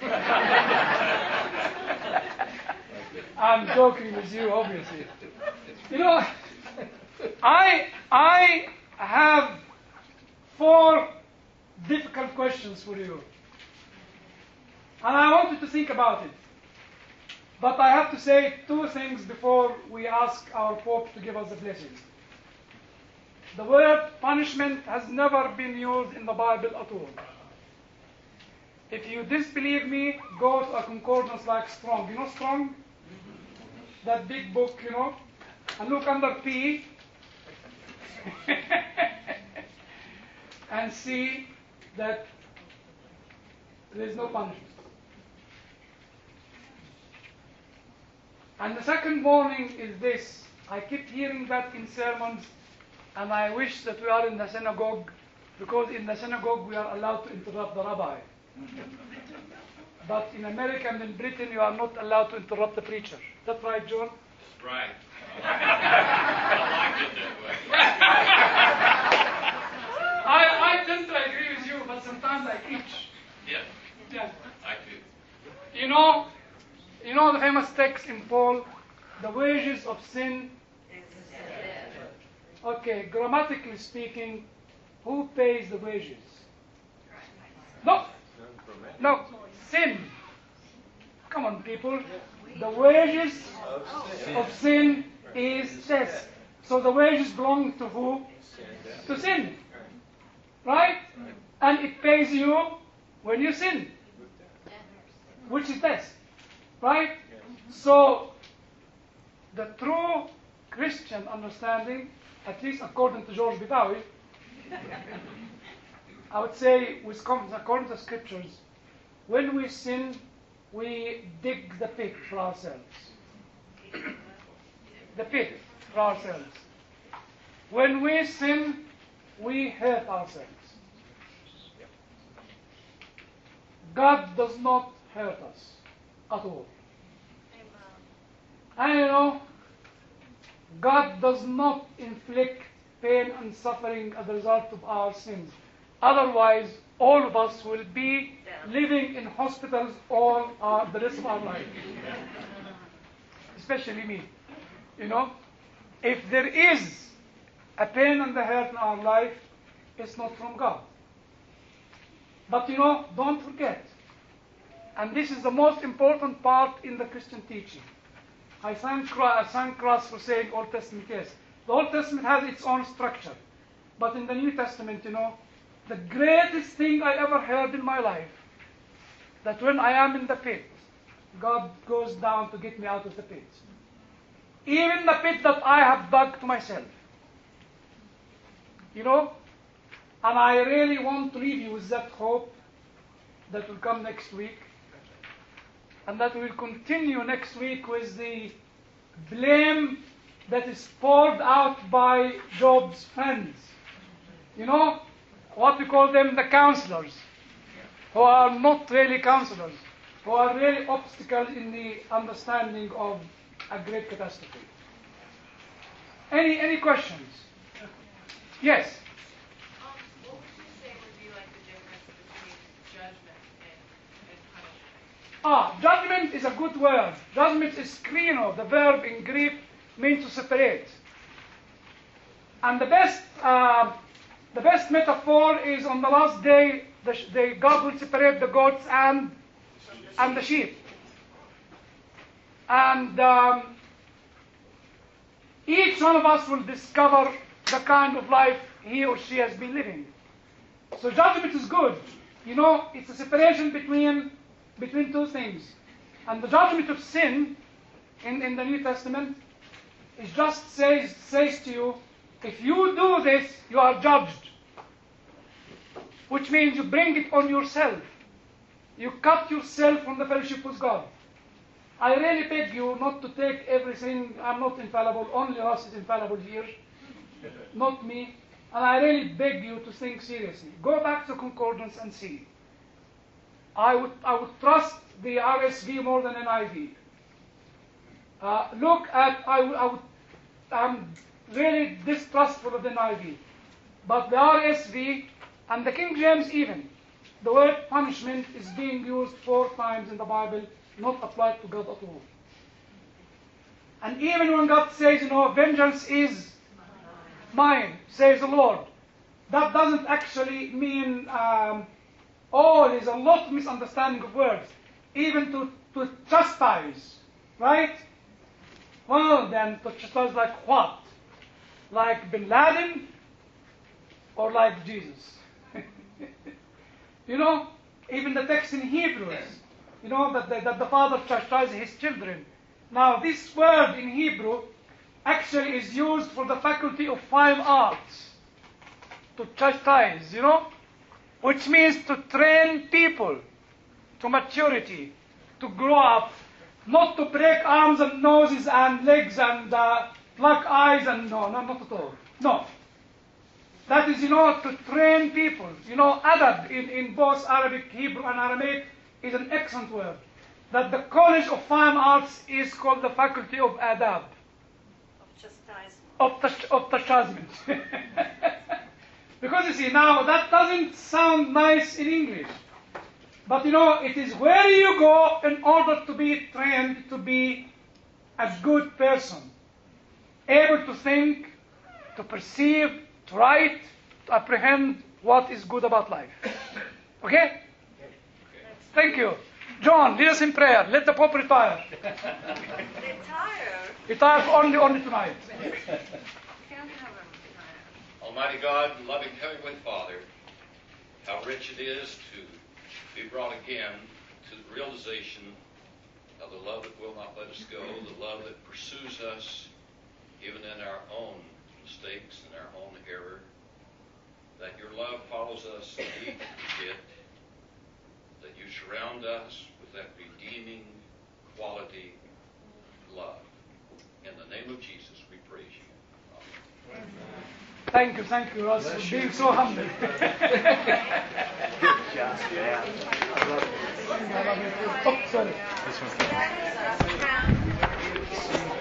I'm joking with you, obviously. You know, I I have four difficult questions for you. And I want you to think about it. But I have to say two things before we ask our Pope to give us the blessing. The word punishment has never been used in the Bible at all. If you disbelieve me, go to a concordance like Strong. You know Strong? That big book, you know? And look under P and see that there is no punishment. And the second warning is this. I keep hearing that in sermons, and I wish that we are in the synagogue, because in the synagogue we are allowed to interrupt the rabbi. But in America and in Britain you are not allowed to interrupt the preacher. Is that right, John? That's right. I like it that way. I, I tend to agree with you, but sometimes I preach. Yeah, Yeah. I do. You know, you know the famous text in Paul, the wages of sin. Okay, grammatically speaking, who pays the wages? No, no, sin. Come on, people. The wages of sin is death. So the wages belong to who? To sin. Right? And it pays you when you sin, which is death. Right? So the true Christian understanding, at least according to George Bitawi, I would say, with according to scriptures, when we sin, we dig the pit for ourselves. The pit for ourselves. When we sin, we hurt ourselves. God does not hurt us at all. And you know, God does not inflict pain and suffering as a result of our sins. Otherwise, all of us will be living in hospitals all our, the rest of our life. Especially me. You know, if there is a pain and a hurt in our life, it's not from God. But you know, don't forget, and this is the most important part in the Christian teaching. I thank, I thank Ross for saying Old Testament, yes. The Old Testament has its own structure. But in the New Testament, you know, the greatest thing I ever heard in my life, that when I am in the pit, God goes down to get me out of the pit. Even the pit that I have dug to myself. You know? And I really want to leave you with that hope that will come next week. And that will continue next week with the blame that is poured out by Job's friends. You know, what we call them the counselors, who are not really counselors, who are really obstacles in the understanding of a great catastrophe. Any any questions? Yes? Um, what would you say would be like the difference between judgment and, and punishment? Ah, judgment is a good word. Judgment is krino. The verb in Greek means to separate. And the best uh, the best metaphor is on the last day, the, the God will separate the goats and and the sheep. And um, each one of us will discover the kind of life he or she has been living. So judgment is good. You know, it's a separation between, between two things. And the judgment of sin in, in the New Testament, it just says, says to you, if you do this, you are judged. Which means you bring it on yourself. You cut yourself from the fellowship with God. I really beg you not to take everything. I'm not infallible. Only us is infallible here, not me. And I really beg you to think seriously. Go back to concordance and see. I would, I would trust the R S V more than N I V. Uh, look at, I, would- I would, I'm really distrustful of the N I V. But the R S V and the King James even, the word punishment is being used four times in the Bible, not applied to God at all. And even when God says, you know, vengeance is mine, says the Lord, that doesn't actually mean, um, oh, there's a lot of misunderstanding of words. Even to, to chastise, right? Well, then, to chastise like what? Like Bin Laden? Or like Jesus? You know, even the text in Hebrews, you know, that the, that the father chastises his children. Now, this word in Hebrew actually is used for the faculty of fine arts, to chastise, you know, which means to train people to maturity, to grow up, not to break arms and noses and legs and uh, pluck eyes and no, no, not at all. No. That is, you know, to train people. You know, adab in, in both Arabic, Hebrew, and Aramaic is an excellent word. That the College of Fine Arts is called the Faculty of Adab. Of chastisement. Of, tash- of chastisement. Because you see, now that doesn't sound nice in English. But you know, it is where you go in order to be trained to be a good person. Able to think, to perceive, to write, to apprehend what is good about life. Okay? Thank you. John, lead us in prayer. Let the Pope retire. Retire. Retire only, only tonight. Can't have him retire. Almighty God, loving Heavenly Father, how rich it is to be brought again to the realization of the love that will not let us go, the love that pursues us even in our own mistakes and our own error, that your love follows us deep and yet, that you surround us with that redeeming quality love. In the name of Jesus, we praise you. Amen. Thank you, thank you, Ross, for being so humble. Oh, sorry. That is a crown.